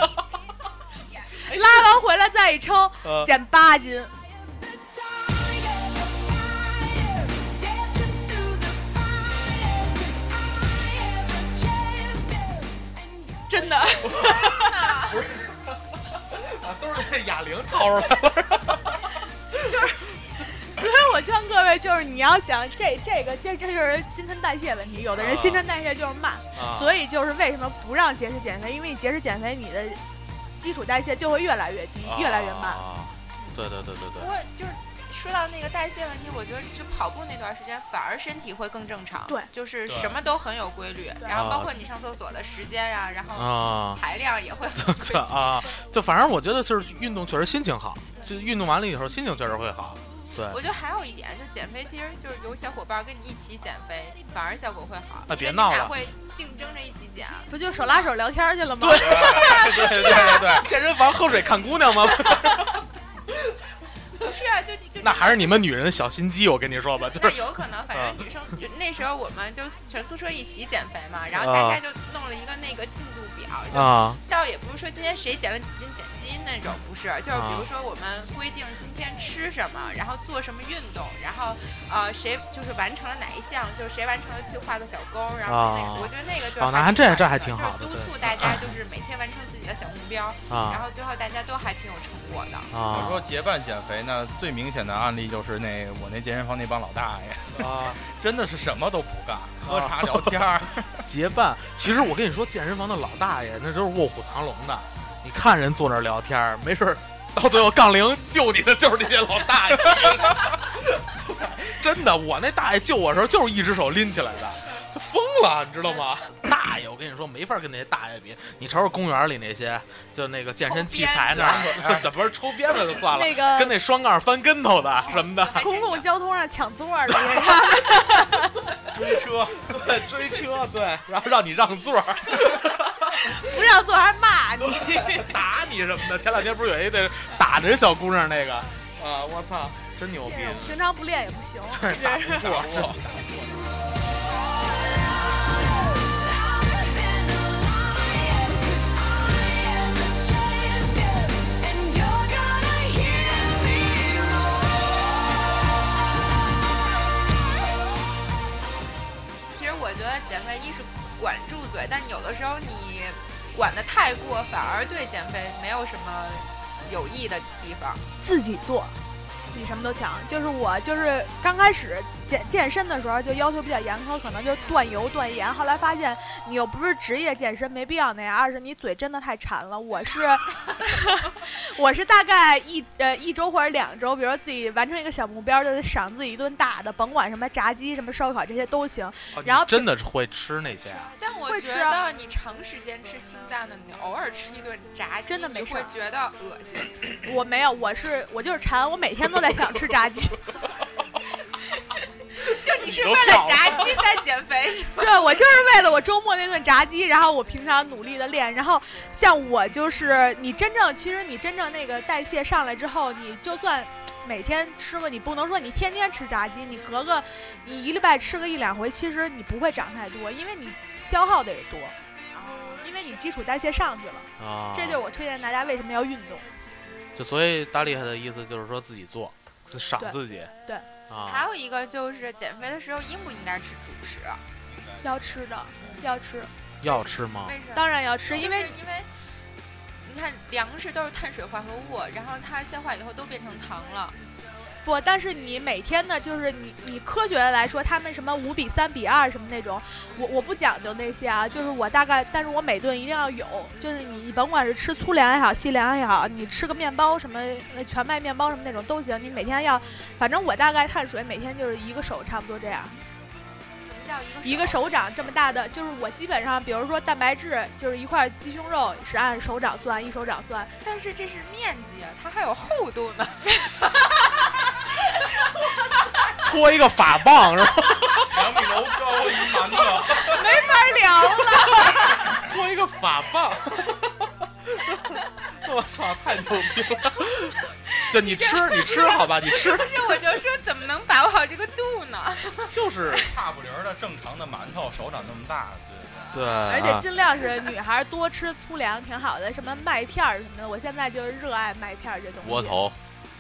拉完回来再一称， 呃、 减八斤。真的， 不是，啊，都是这哑铃掏出来了。 就是，所以我劝各位，就是你要想这这个这这就是新陈代谢问题，有的人新陈代谢就是慢， 啊、 所以就是为什么不让节食减肥？因为你节食减肥，你的基础代谢就会越来越低， 啊、 越来越慢。 对对对对对。 不过就是说到那个代谢问题，我觉得就跑步那段时间反而身体会更正常。 对， 就是什么都很有规律，然后包括你上厕所的时间呀、啊，然后排量也会很规律啊。就反正我觉得就是运动确实心情好，就运动完了以后心情确实会好。对， 我觉得还有一点，就减肥其实就是有小伙伴跟你一起减肥，反而效果会好。 啊，别闹了， 会竞争着一起减， 不就手拉手聊天去了吗？ 对对对对对，健身房喝水看姑娘吗？ 不是啊，就就那还是你们女人小心机，我跟你说吧，就是那有可能，反正女生、嗯、那时候我们就全宿舍一起减肥嘛，然后大家就弄了一个那个进度表，就、 啊、 倒也不是说今天谁减了几斤减基因那种，不是，就是比如说我们规定今天吃什么，然后做什么运动，然后呃谁就是完成了哪一项，就是谁完成了去画个小勾，然后那个、啊、我觉得那个就哦，那还这这还挺好的，就是督促大家就是每天完成自己的小目标， 啊、 然后最后大家都还挺有成果的。 啊，说结伴减肥呢，最明显的案例就是那我那健身房那帮老大爷啊，真的是什么都不干，喝茶聊天儿、啊。 结伴，其实我跟你说，健身房的老大爷那都是卧虎藏龙的。你看人坐那儿聊天，没事到最后杠铃救你的就是那些老大爷。真的，我那大爷救我的时候就是一只手拎起来的，就疯了，你知道吗？大爷，我跟你说，没法跟那些大爷比。你瞅瞅公园里那些，就那个健身器材那儿，怎么是抽鞭子就算了， 那个跟那双杠翻跟头的什么的， 公共交通上抢座的， 追车， 对，追车，对，然后让你让座， 不让座还骂你， 打你什么的。前两天不是有一个打人小姑娘那个啊，我操，真牛逼！ 平常不练也不行， 对，打不过，是。 我觉得减肥一是管住嘴，但有的时候你管得太过，反而对减肥没有什么有益的地方。 自己做比什么都强。就是我就是刚开始健健身的时候就要求比较严苛，可能就断油断盐。后来发现你又不是职业健身，没必要那样。二是你嘴真的太馋了。我是我是大概一呃一周或者两周，比如说自己完成一个小目标，就得赏自己一顿大的，甭管什么炸鸡、什么烧烤这些都行。 哦、 然后真的是会吃那些啊？ 但我觉得你长时间吃清淡的，你偶尔吃一顿炸鸡， 真的没事， 会觉得恶心。 我没有，我是我就是馋，我每天都在想吃炸鸡。 就你是为了炸鸡在减肥是吗？ 对，我就是为了我周末那顿炸鸡，然后我平常努力的练。然后像我就是你真正，其实你真正那个代谢上来之后，你就算每天吃个，你不能说你天天吃炸鸡，你隔个你一礼拜吃个一两回，其实你不会长太多，因为你消耗的也多，因为你基础代谢上去了。 啊， 这就是我推荐大家为什么要运动。 就所以大厉害的意思就是说自己做，是赏自己。 对。 啊、 还有一个就是减肥的时候应不应该吃主食？ 要吃的，要吃。 要吃吗？ 为什么？ 当然要吃，因为因为你看粮食都是碳水化合物，然后它消化以后都变成糖了。 不，但是你每天的，就是你你科学的来说，他们什么五比三比二什么那种，我我不讲究那些啊，就是我大概，但是我每顿一定要有，就是你你甭管是吃粗粮也好，细粮也好，你吃个面包什么全麦面包什么那种都行，你每天要，反正我大概碳水每天就是一个手差不多这样。 什么叫一个手？ 一个手掌这么大的，就是我基本上，比如说蛋白质，就是一块鸡胸肉是按手掌算，一手掌算。 但是这是面积，它还有厚度呢。 搓一个法棒是吧？ 两米楼高一馒头， 没法聊了。 搓一个法棒，我操，太牛逼了！就你吃，你吃好吧，你吃。 不是，我就说怎么能把握好这个度呢？ 就是差不离儿的正常的馒头，手掌那么大， 对。对。 而且尽量是女孩多吃粗粮，挺好的，什么麦片什么的。我现在就是热爱麦片这东西。 窝头。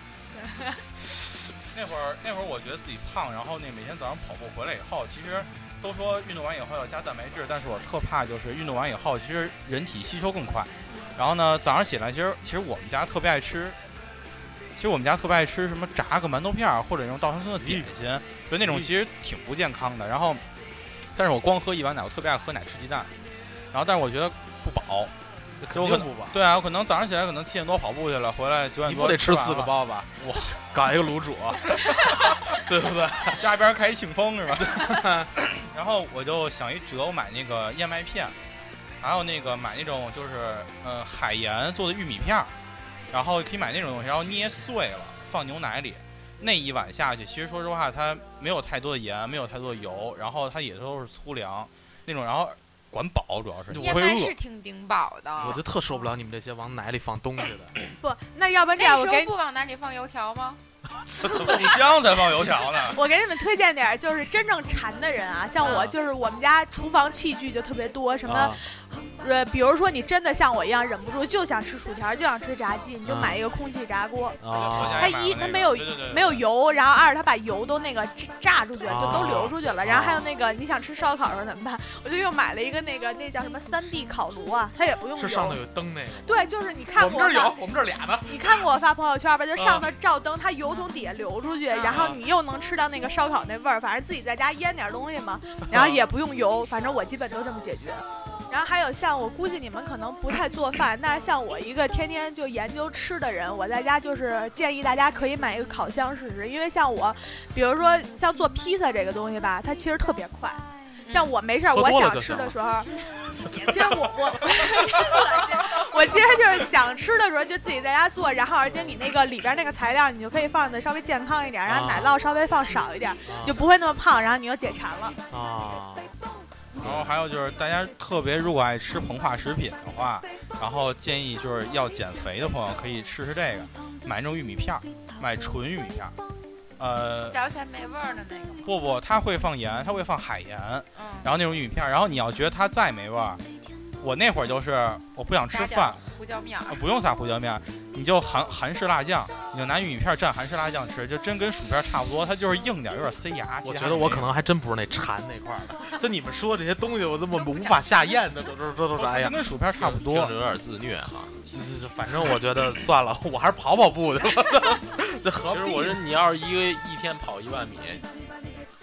那会儿那会儿我觉得自己胖，然后那每天早上跑步回来以后，其实都说运动完以后要加蛋白质，但是我特怕就是运动完以后，其实人体吸收更快。然后呢，早上起来其实其实我们家特别爱吃，其实我们家特别爱吃什么炸个馒头片或者那种稻香村的点心，就那种其实挺不健康的。然后，但是我光喝一碗奶，我特别爱喝奶吃鸡蛋，然后但是我觉得不饱。 肯定不饱。 对啊，我可能早上起来可能七点多跑步去了，回来九点多。 你不得吃四个包吧？ 哇， 搞一个卤煮，对不对？ 家边开一庆丰是吧？然后我就想一折，我买那个燕麦片，还有那个买那种就是呃海盐做的玉米片，然后可以买那种东西，然后捏碎了放牛奶里，那一碗下去，其实说实话它没有太多的盐，没有太多的油，然后它也都是粗粮那种，然后。管饱主要是， 燕麦是挺顶饱的。 我就特受不了你们这些往奶里放东西的。 不，那要不然这样，我给不往奶里放油条吗？ 你香才放油条呢。 我给你们推荐点，就是真正馋的人啊，像我，就是我们家厨房器具就特别多，什么。啊呃，比如说你真的像我一样忍不住就想吃薯条，就想吃炸鸡，你就买一个空气炸锅。 啊、 它一它没有对对对没有油，然后二它把油都那个炸出去，就都流出去了。然后还有那个你想吃烧烤的时候怎么办？我就又买了一个那个那叫什么三 D 烤炉啊，它也不用油。 是上头有灯那个？ 对，就是你看过我们这儿有，我们这儿俩呢。 你看过我发朋友圈吧？就上头照灯，它油从底下流出去，然后你又能吃到那个烧烤那味儿。反正自己在家腌点东西嘛，然后也不用油，反正我基本都这么解决。然后还有像我估计你们可能不太做饭，但是像我一个天天就研究吃的人，我在家就是建议大家可以买一个烤箱试试，因为像我，比如说像做披萨这个东西吧，它其实特别快。像我没事儿，我想吃的时候，其实我我我其实就是想吃的时候就自己在家做，然后而且你那个里边那个材料你就可以放的稍微健康一点，然后奶酪稍微放少一点，就不会那么胖，然后你又解馋了。 啊。 然后还有就是大家特别如果爱吃膨化食品的话，然后建议就是要减肥的朋友可以试试这个，买那种玉米片，买纯玉米片，呃， 嚼起来没味儿的那个。 不不，它会放盐，它会放海盐， 嗯， 然后那种玉米片，然后你要觉得它再没味儿，我那会儿就是我不想吃饭， 胡椒面、 呃，不用撒胡椒面，你就韩韩式辣酱，你就拿玉米片蘸韩式辣酱吃，就真跟薯片差不多，它就是硬点，有点塞牙。 我觉得我可能还真不是那馋那块的，就你们说这些东西，我怎么无法下咽的，都都都都哎呀， 跟薯片差不多， 听着有点自虐哈。 就就反正我觉得算了，我还是跑跑步的吧。这这何必？ 其实我说你要是一个一天跑一万米，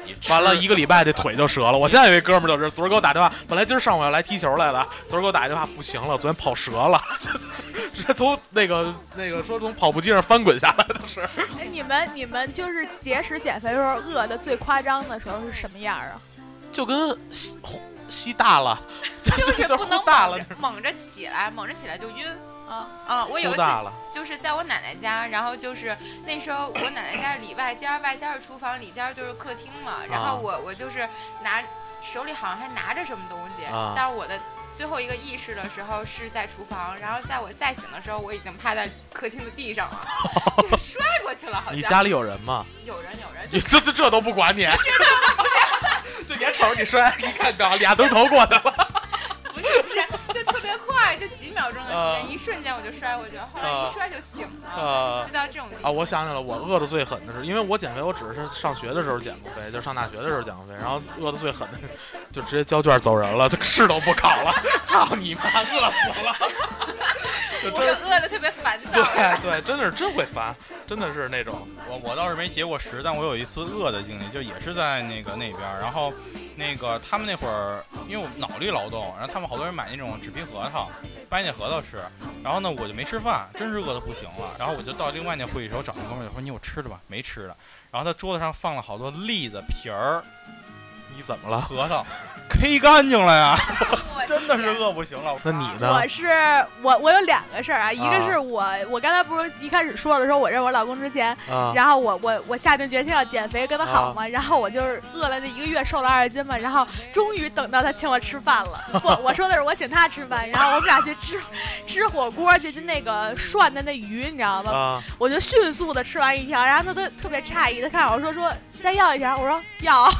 完了一个礼拜这腿就折了。我现在有一哥们儿就是昨儿给我打电话，本来今儿上午要来踢球来的，昨儿给我打电话不行了，昨天跑折了，直接从那个那个说从跑步机上翻滚下来的是。 哎，你们你们就是节食减肥的时候饿的最夸张的时候是什么样啊？ 就跟吸吸大了，就就是就不能大了猛着猛着起来，猛着起来就晕。 啊啊！我有一次大了就是在我奶奶家，然后就是那时候我奶奶家里外间，外间是厨房，里间就是客厅嘛。然后我我就是拿手里好像还拿着什么东西， 啊、 但是我的最后一个意识的时候是在厨房，然后在我再醒的时候，我已经趴在客厅的地上了，就是摔过去了，好像。 你家里有人吗？ 有人有人， 这这这都不管你，就眼瞅着你摔，一看表俩灯头过去了。 不是不是，就特别快，就几秒钟的时间， 啊、 一瞬间我就摔过去了，后来一摔就醒了， 啊、 就到这种地步。 啊，我想起来了，我饿的最狠的是，因为我减肥，我只是上学的时候减过肥，就上大学的时候减过肥，然后饿的最狠的，就直接交卷走人了，这试都不考了，操你妈，饿死了！ 我是饿的特别烦躁。 对对，真的是真会烦，真的是那种。 我我倒是没节过食，但我有一次饿的经历，就也是在那个那边，然后那个他们那会儿因为我脑力劳动，然后他们好多人买那种纸皮核桃，掰那核桃吃，然后呢我就没吃饭，真是饿得不行了，然后我就到另外那会议室找那哥们儿说你有吃的吧？没吃的，然后他桌子上放了好多栗子皮儿。 你怎么了？ 核桃 K 干净了呀，真的是饿不行了。 那你呢？ 我是我我有两个事儿啊，一个是我我刚才不是一开始说了说我认我老公之前， 啊、 然后我我我下定决心要减肥跟他好嘛，啊、然后我就是饿了那一个月瘦了二十斤嘛，然后终于等到他请我吃饭了。不，我说的是我请他吃饭，然后我们俩去吃吃火锅，就是那个涮的那鱼，你知道吗？ 啊、 我就迅速的吃完一条，然后他都特别诧异，他看我说说再要一条，我说要。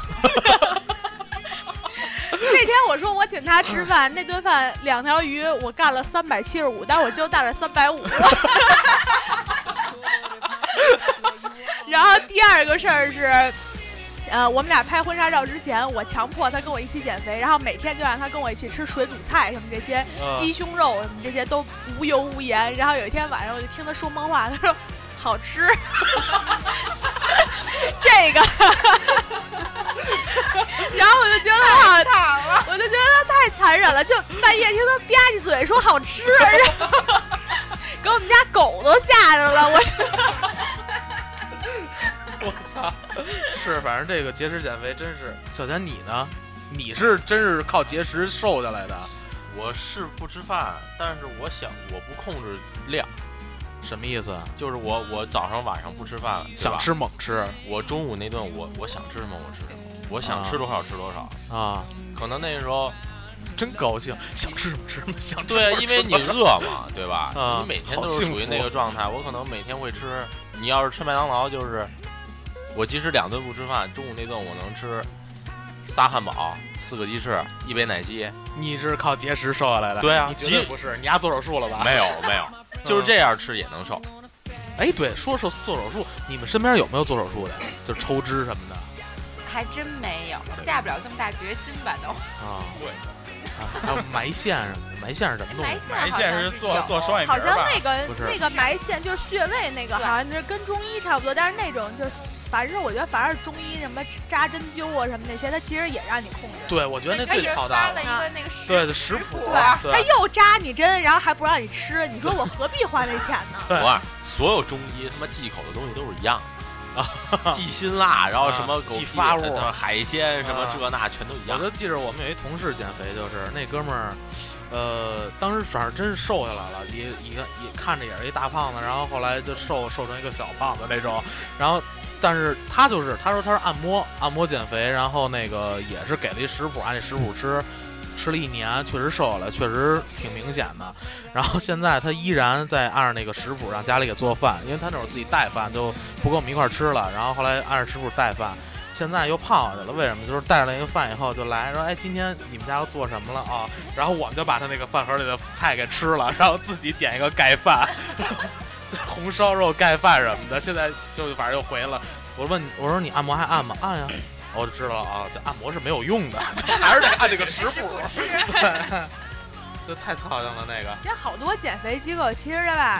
那天我说我请他吃饭，那顿饭两条鱼我干了三百七十五，但我就干了三百五。然后第二个事儿是，呃，我们俩拍婚纱照之前，我强迫他跟我一起减肥，然后每天就让他跟我一起吃水煮菜什么这些，鸡胸肉什么这些都无油无盐。然后有一天晚上我就听他说梦话，他说好吃。这个。然后我就觉得好惨了，我就觉得他太残忍了，就半夜听他吧唧嘴说好吃，然后给我们家狗都吓着了。我我操，是，反正这个节食减肥真是。小田你呢？你是真是靠节食瘦下来的？ 我是不吃饭，但是我想我不控制量。 什么意思？ 就是我我早上晚上不吃饭， 想吃猛吃。 我中午那顿我我想吃什么我吃什么。我想吃多少吃多少啊！ 可能那个时候真高兴，想吃什么吃什么，想吃对，因为你饿嘛，对吧？ 啊、 你每天都是属于那个状态。我可能每天会吃，你要是吃麦当劳，就是我即使两顿不吃饭，中午那顿我能吃仨汉堡、四个鸡翅、一杯奶昔。 你是靠节食瘦下来的？ 对啊， 你绝对不是，你丫做手术了吧？ 没有没有，就是这样吃也能瘦。 哎，对，说说做手术，你们身边有没有做手术的？就抽脂什么的？ 还真没有，下不了这么大决心吧都。 啊，对，啊，还有埋线什么的，埋线是怎么弄的？ 埋线埋线是做做双眼皮好像那个不是那个埋线就是穴位那个，好像就是跟中医差不多，但是那种就是反正我觉得反正是中医什么扎针灸啊什么那些，它其实也让你控制。 对，我觉得那最操蛋了。一个那个食对的食谱， 对，他又扎你针，然后还不让你吃，你说我何必花那钱呢？ 我告诉你，所有中医他妈忌口的东西都是一样。啊，忌辛辣，然后什么忌发物、 海鲜什么这那全都一样。 我就记着我们有一同事减肥，就是那哥们儿，呃，当时反正真是瘦下来了，也一个也看着也是一大胖子，然后后来就瘦瘦成一个小胖子那种，然后但是他就是他说他是按摩按摩减肥，然后那个也是给了一食谱，按那食谱吃。吃了一年，确实瘦了，确实挺明显的。然后现在他依然在按照那个食谱让家里给做饭，因为他那会儿自己带饭就不跟我们一块儿吃了。然后后来按照食谱带饭，现在又胖下去了。为什么？就是带了一个饭以后就来说，哎，今天你们家要做什么了啊？然后我们就把他那个饭盒里的菜给吃了，然后自己点一个盖饭，红烧肉盖饭什么的。现在就反正又回了。我问我说你按摩还按吗？按呀。我就知道了啊，这按摩是没有用的，还是得按这个食谱。对，就太操心了那个。 现在好多减肥机构其实吧，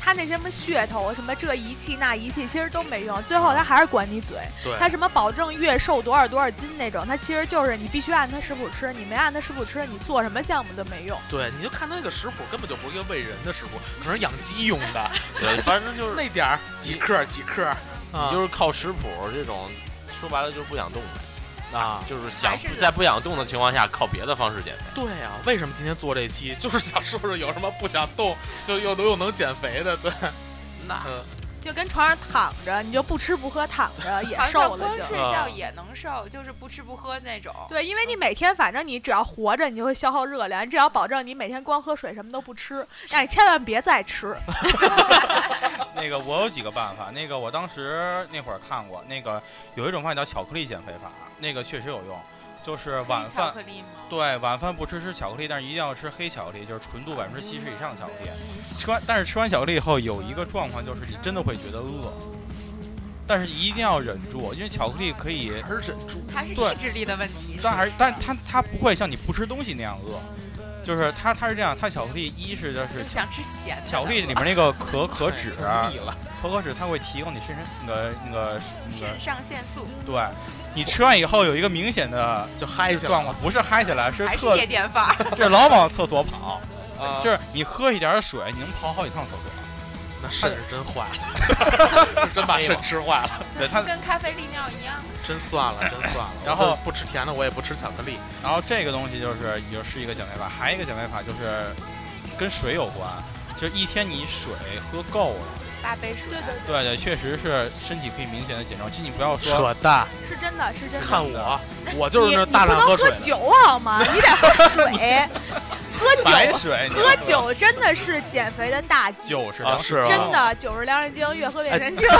他那什么噱头，什么这仪器那仪器，其实都没用，最后他还是管你嘴。 对， 他什么保证月瘦多少多少斤那种，他其实就是你必须按他食谱吃，你没按他食谱吃，你做什么项目都没用。 对，你就看他那个食谱根本就不是一个喂人的食谱，可能是养鸡用的。 对，反正就是那点儿几克几克， 你就是靠食谱这种，说白了就是不想动的。 啊， 就是想在不想动的情况下，靠别的方式减肥。 对呀、啊，为什么今天做这期，就是想说说有什么不想动，就又又能减肥的，对， 那、 嗯、 就跟床上躺着，你就不吃不喝躺着也瘦了就。 光睡觉也能瘦，就是不吃不喝那种。 对，因为你每天反正你只要活着，你就会消耗热量，你只要保证你每天光喝水什么都不吃，那你千万别再吃。 那个我有几个办法，那个我当时那会儿看过，那个有一种方法叫巧克力减肥法，那个确实有用，就是晚饭， 巧克力吗？ 对，晚饭不吃吃巧克力，但是一定要吃黑巧克力，就是纯度百分之七十以上的巧克力。吃完，但是吃完巧克力以后有一个状况就是你真的会觉得饿，但是一定要忍住，因为巧克力可以还是忍住， 它是意志力的问题。 但还是但它它不会像你不吃东西那样饿。就是它，它是这样，它巧克力一是就是想吃咸的， 巧克力里面那个可可脂，可可脂它会提高你身上那个那个那个肾上腺素。 对，你吃完以后有一个明显的就嗨起来状况，不是嗨起来，是还特是夜店范儿， 这老往厕所跑， 啊、 就是你喝一点水，你能跑好几趟厕所。 那肾是真坏了，真把肾吃坏了。 对，它跟咖啡利尿一样。 真算了，真算了。 然后不吃甜的，我也不吃巧克力。 然后这个东西就是也就是一个减肥法，还有一个减肥法就是跟水有关，就一天你水喝够了， 八杯水。 对对对对，确实是身体可以明显的减重。其实你不要说扯淡， 是真的，是真的。 看我，我就是那大量喝水的。 你不能喝酒好吗？你得喝水。喝酒， 白水， 喝酒真的是减肥的大忌。 酒是啊，是真的，酒是良人精，越喝越神经。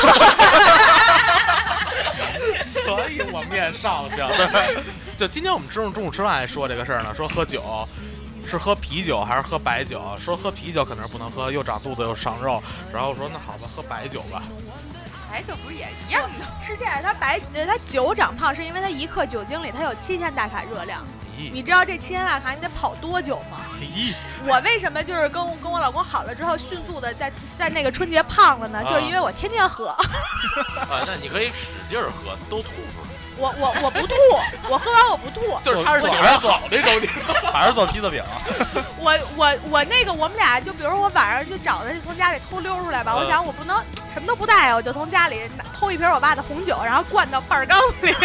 所以我面上行。就今天我们中午中午吃饭还说这个事儿呢，说喝酒是喝啤酒还是喝白酒？说喝啤酒可能是不能喝，又长肚子又长肉。然后说那好吧，喝白酒吧。 白酒不是也一样的？ 是这样，它白它酒长胖是因为它一克酒精里它有七千大卡热量。 咦你知道这七千大卡你得跑多久吗？ 咦我为什么就是跟跟我老公好了之后迅速的在在那个春节胖了呢？ 啊、 就是因为我天天喝。 啊，那你可以使劲儿喝，都吐出来。 我我我不吐，我喝完我不吐。 就是他是酒量好那种， 还是做披萨饼。 我我我那个我们俩就比如我晚上就找他就从家里偷溜出来吧， 嗯、 我想我不能什么都不带啊，我就从家里偷一瓶我爸的红酒，然后灌到半缸里。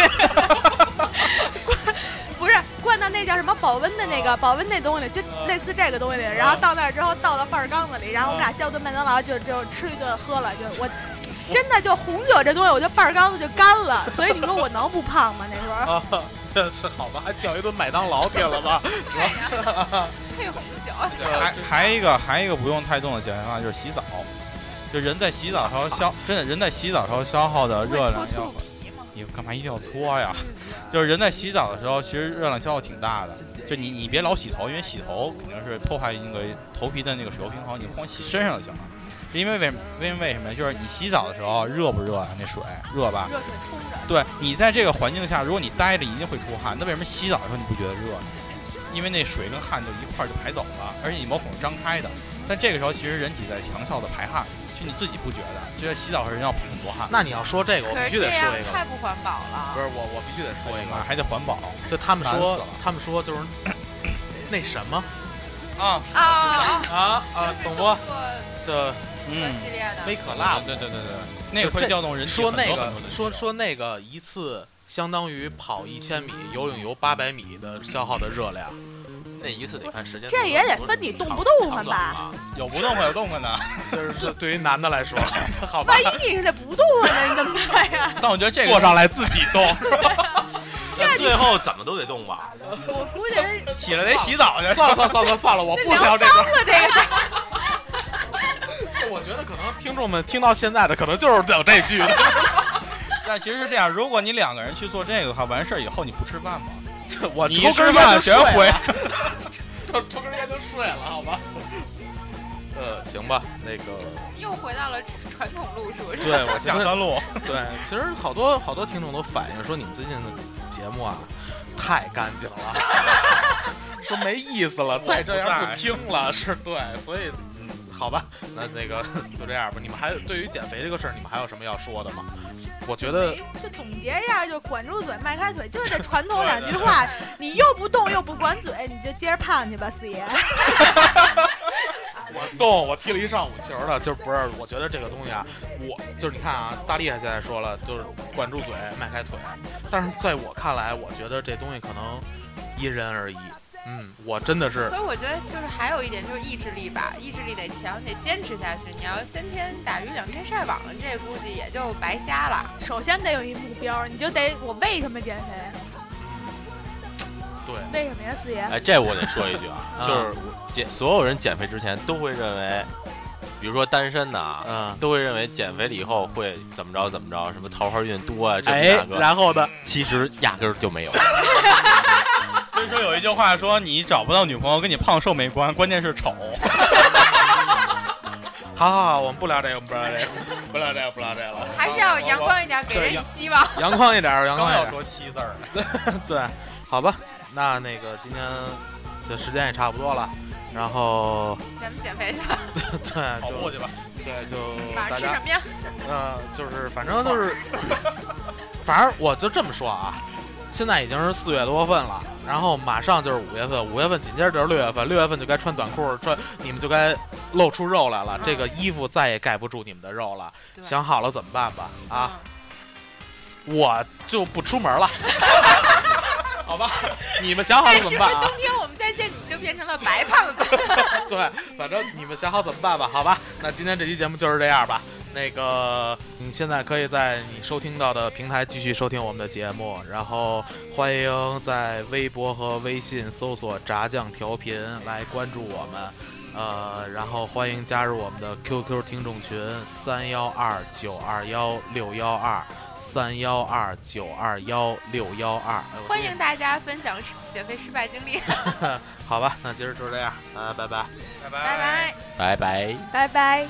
不是灌到那叫什么保温的那个保温那东西里，就类似这个东西里，然后到那儿之后倒到半缸子里，然后我们俩叫顿麦当劳就就吃一顿喝了，就我真的就红酒这东西，我就半缸子就干了，所以你说我能不胖吗？那时候啊，这是好吧，还叫一顿麦当劳去了吧？ 对呀，配红酒。 还还一个还一个不用太动的减肥方法就是洗澡，就人在洗澡时候消，真的人在洗澡时候消耗的热量要。你干嘛一定要搓呀？就是人在洗澡的时候，其实热量消耗挺大的。就你你别老洗头，因为洗头肯定是破坏那个头皮的那个水油平衡，你光洗身上就行了。因为为因为为什么？就是你洗澡的时候热不热啊？那水热吧？ 热水冲着。 对，你在这个环境下，如果你待着一定会出汗，那为什么洗澡的时候你不觉得热呢？因为那水跟汗就一块就排走了，而且你毛孔是张开的。但这个时候其实人体在强效的排汗。就你自己不觉得，就在洗澡时人要排很多汗。 那你要说这个，我必须得说一个， 太不环保了。 不是我，我必须得说一个， 还得环保。 就他们说，他们说就是那什么啊啊啊啊，懂不？这嗯，系列的微可辣， 对对对对，那个会调动人体说那个很多说说那个一次相当于跑一千米、游泳游八百米的消耗的热量。 那一次得看时间， 这也得分你动不动换吧？ 有不动换有动换的， 就是对于男的来说，好吧。 万一你是那不动换的，你怎么办呀？ 但我觉得这个坐上来自己动， 那最后怎么都得动吧？ 我估计起来得洗澡去。 算了算了算了算了，我不聊这个。 了这个。 我觉得可能听众们听到现在的，可能就是有这句。 但其实是这样，如果你两个人去做这个的话，完事儿以后你不吃饭吗？ 我你一吃饭谁回？ 抽抽根烟就睡了，好吧？呃，行吧，那个又回到了传统路数，是吧？ 对，我下三路。 对，其实好多好多听众都反映说你们最近的节目啊太干净了，说没意思了，再这样不听了，是对，所以嗯， 好吧，那那个就这样吧。你们还对于减肥这个事儿，你们还有什么要说的吗？我觉得就总结一下，就管住嘴，迈开腿，就是这传统两句话。你又不动又不管嘴，你就接着胖去吧，四爷。 我动，我踢了一上午球了，就不是。我觉得这个东西啊，我就是你看啊，大厉害现在说了，就是管住嘴，迈开腿。但是在我看来，我觉得这东西可能因人而异。嗯，我真的是。 所以我觉得就是还有一点就是意志力吧，意志力得强，得坚持下去。你要三天打鱼两天晒网了，这估计也就白瞎了。 首先得有一目标，你就得我为什么减肥？ 对， 为什么呀，四爷？ 哎，这我得说一句啊，就是减所有人减肥之前都会认为，比如说单身的啊， 嗯， 都会认为减肥了以后会怎么着怎么着，什么桃花运多啊，这哎那个。 然后呢？ 其实压根儿就没有。 所以说有一句话说，你找不到女朋友跟你胖瘦没关，关键是丑。 好好好，我们不聊这个，不聊这个，不聊这个，不聊这个了。 还是要阳光一点，给人以希望。 阳光一点，阳光一点。 刚要说七字儿。 对，好吧，那那个今天这时间也差不多了，然后咱们减肥去吧。 对，就过去吧。 对，就晚上吃什么呀？ 呃，就是反正就是，反正我就这么说啊。现在已经是四月多份了，然后马上就是五月份，五月份紧接着就是六月份，六月份就该穿短裤，穿你们就该露出肉来了， 嗯、 这个衣服再也盖不住你们的肉了。想好了怎么办吧？啊，嗯、我就不出门了。好吧，你们想好了怎么办啊？ 冬天我们再见，你就变成了白胖子。 对，反正你们想好怎么办吧？好吧，那今天这期节目就是这样吧。那个，你现在可以在你收听到的平台继续收听我们的节目，然后欢迎在微博和微信搜索“炸酱调频”来关注我们，呃，然后欢迎加入我们的 Q Q 听众群三幺二九二幺六幺二三幺二九二幺六幺二， 欢迎大家分享减肥失败经历。 好吧，那今儿就是这样，呃，拜拜， 拜拜拜， 拜拜， 拜拜。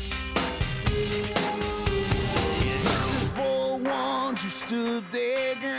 Stood there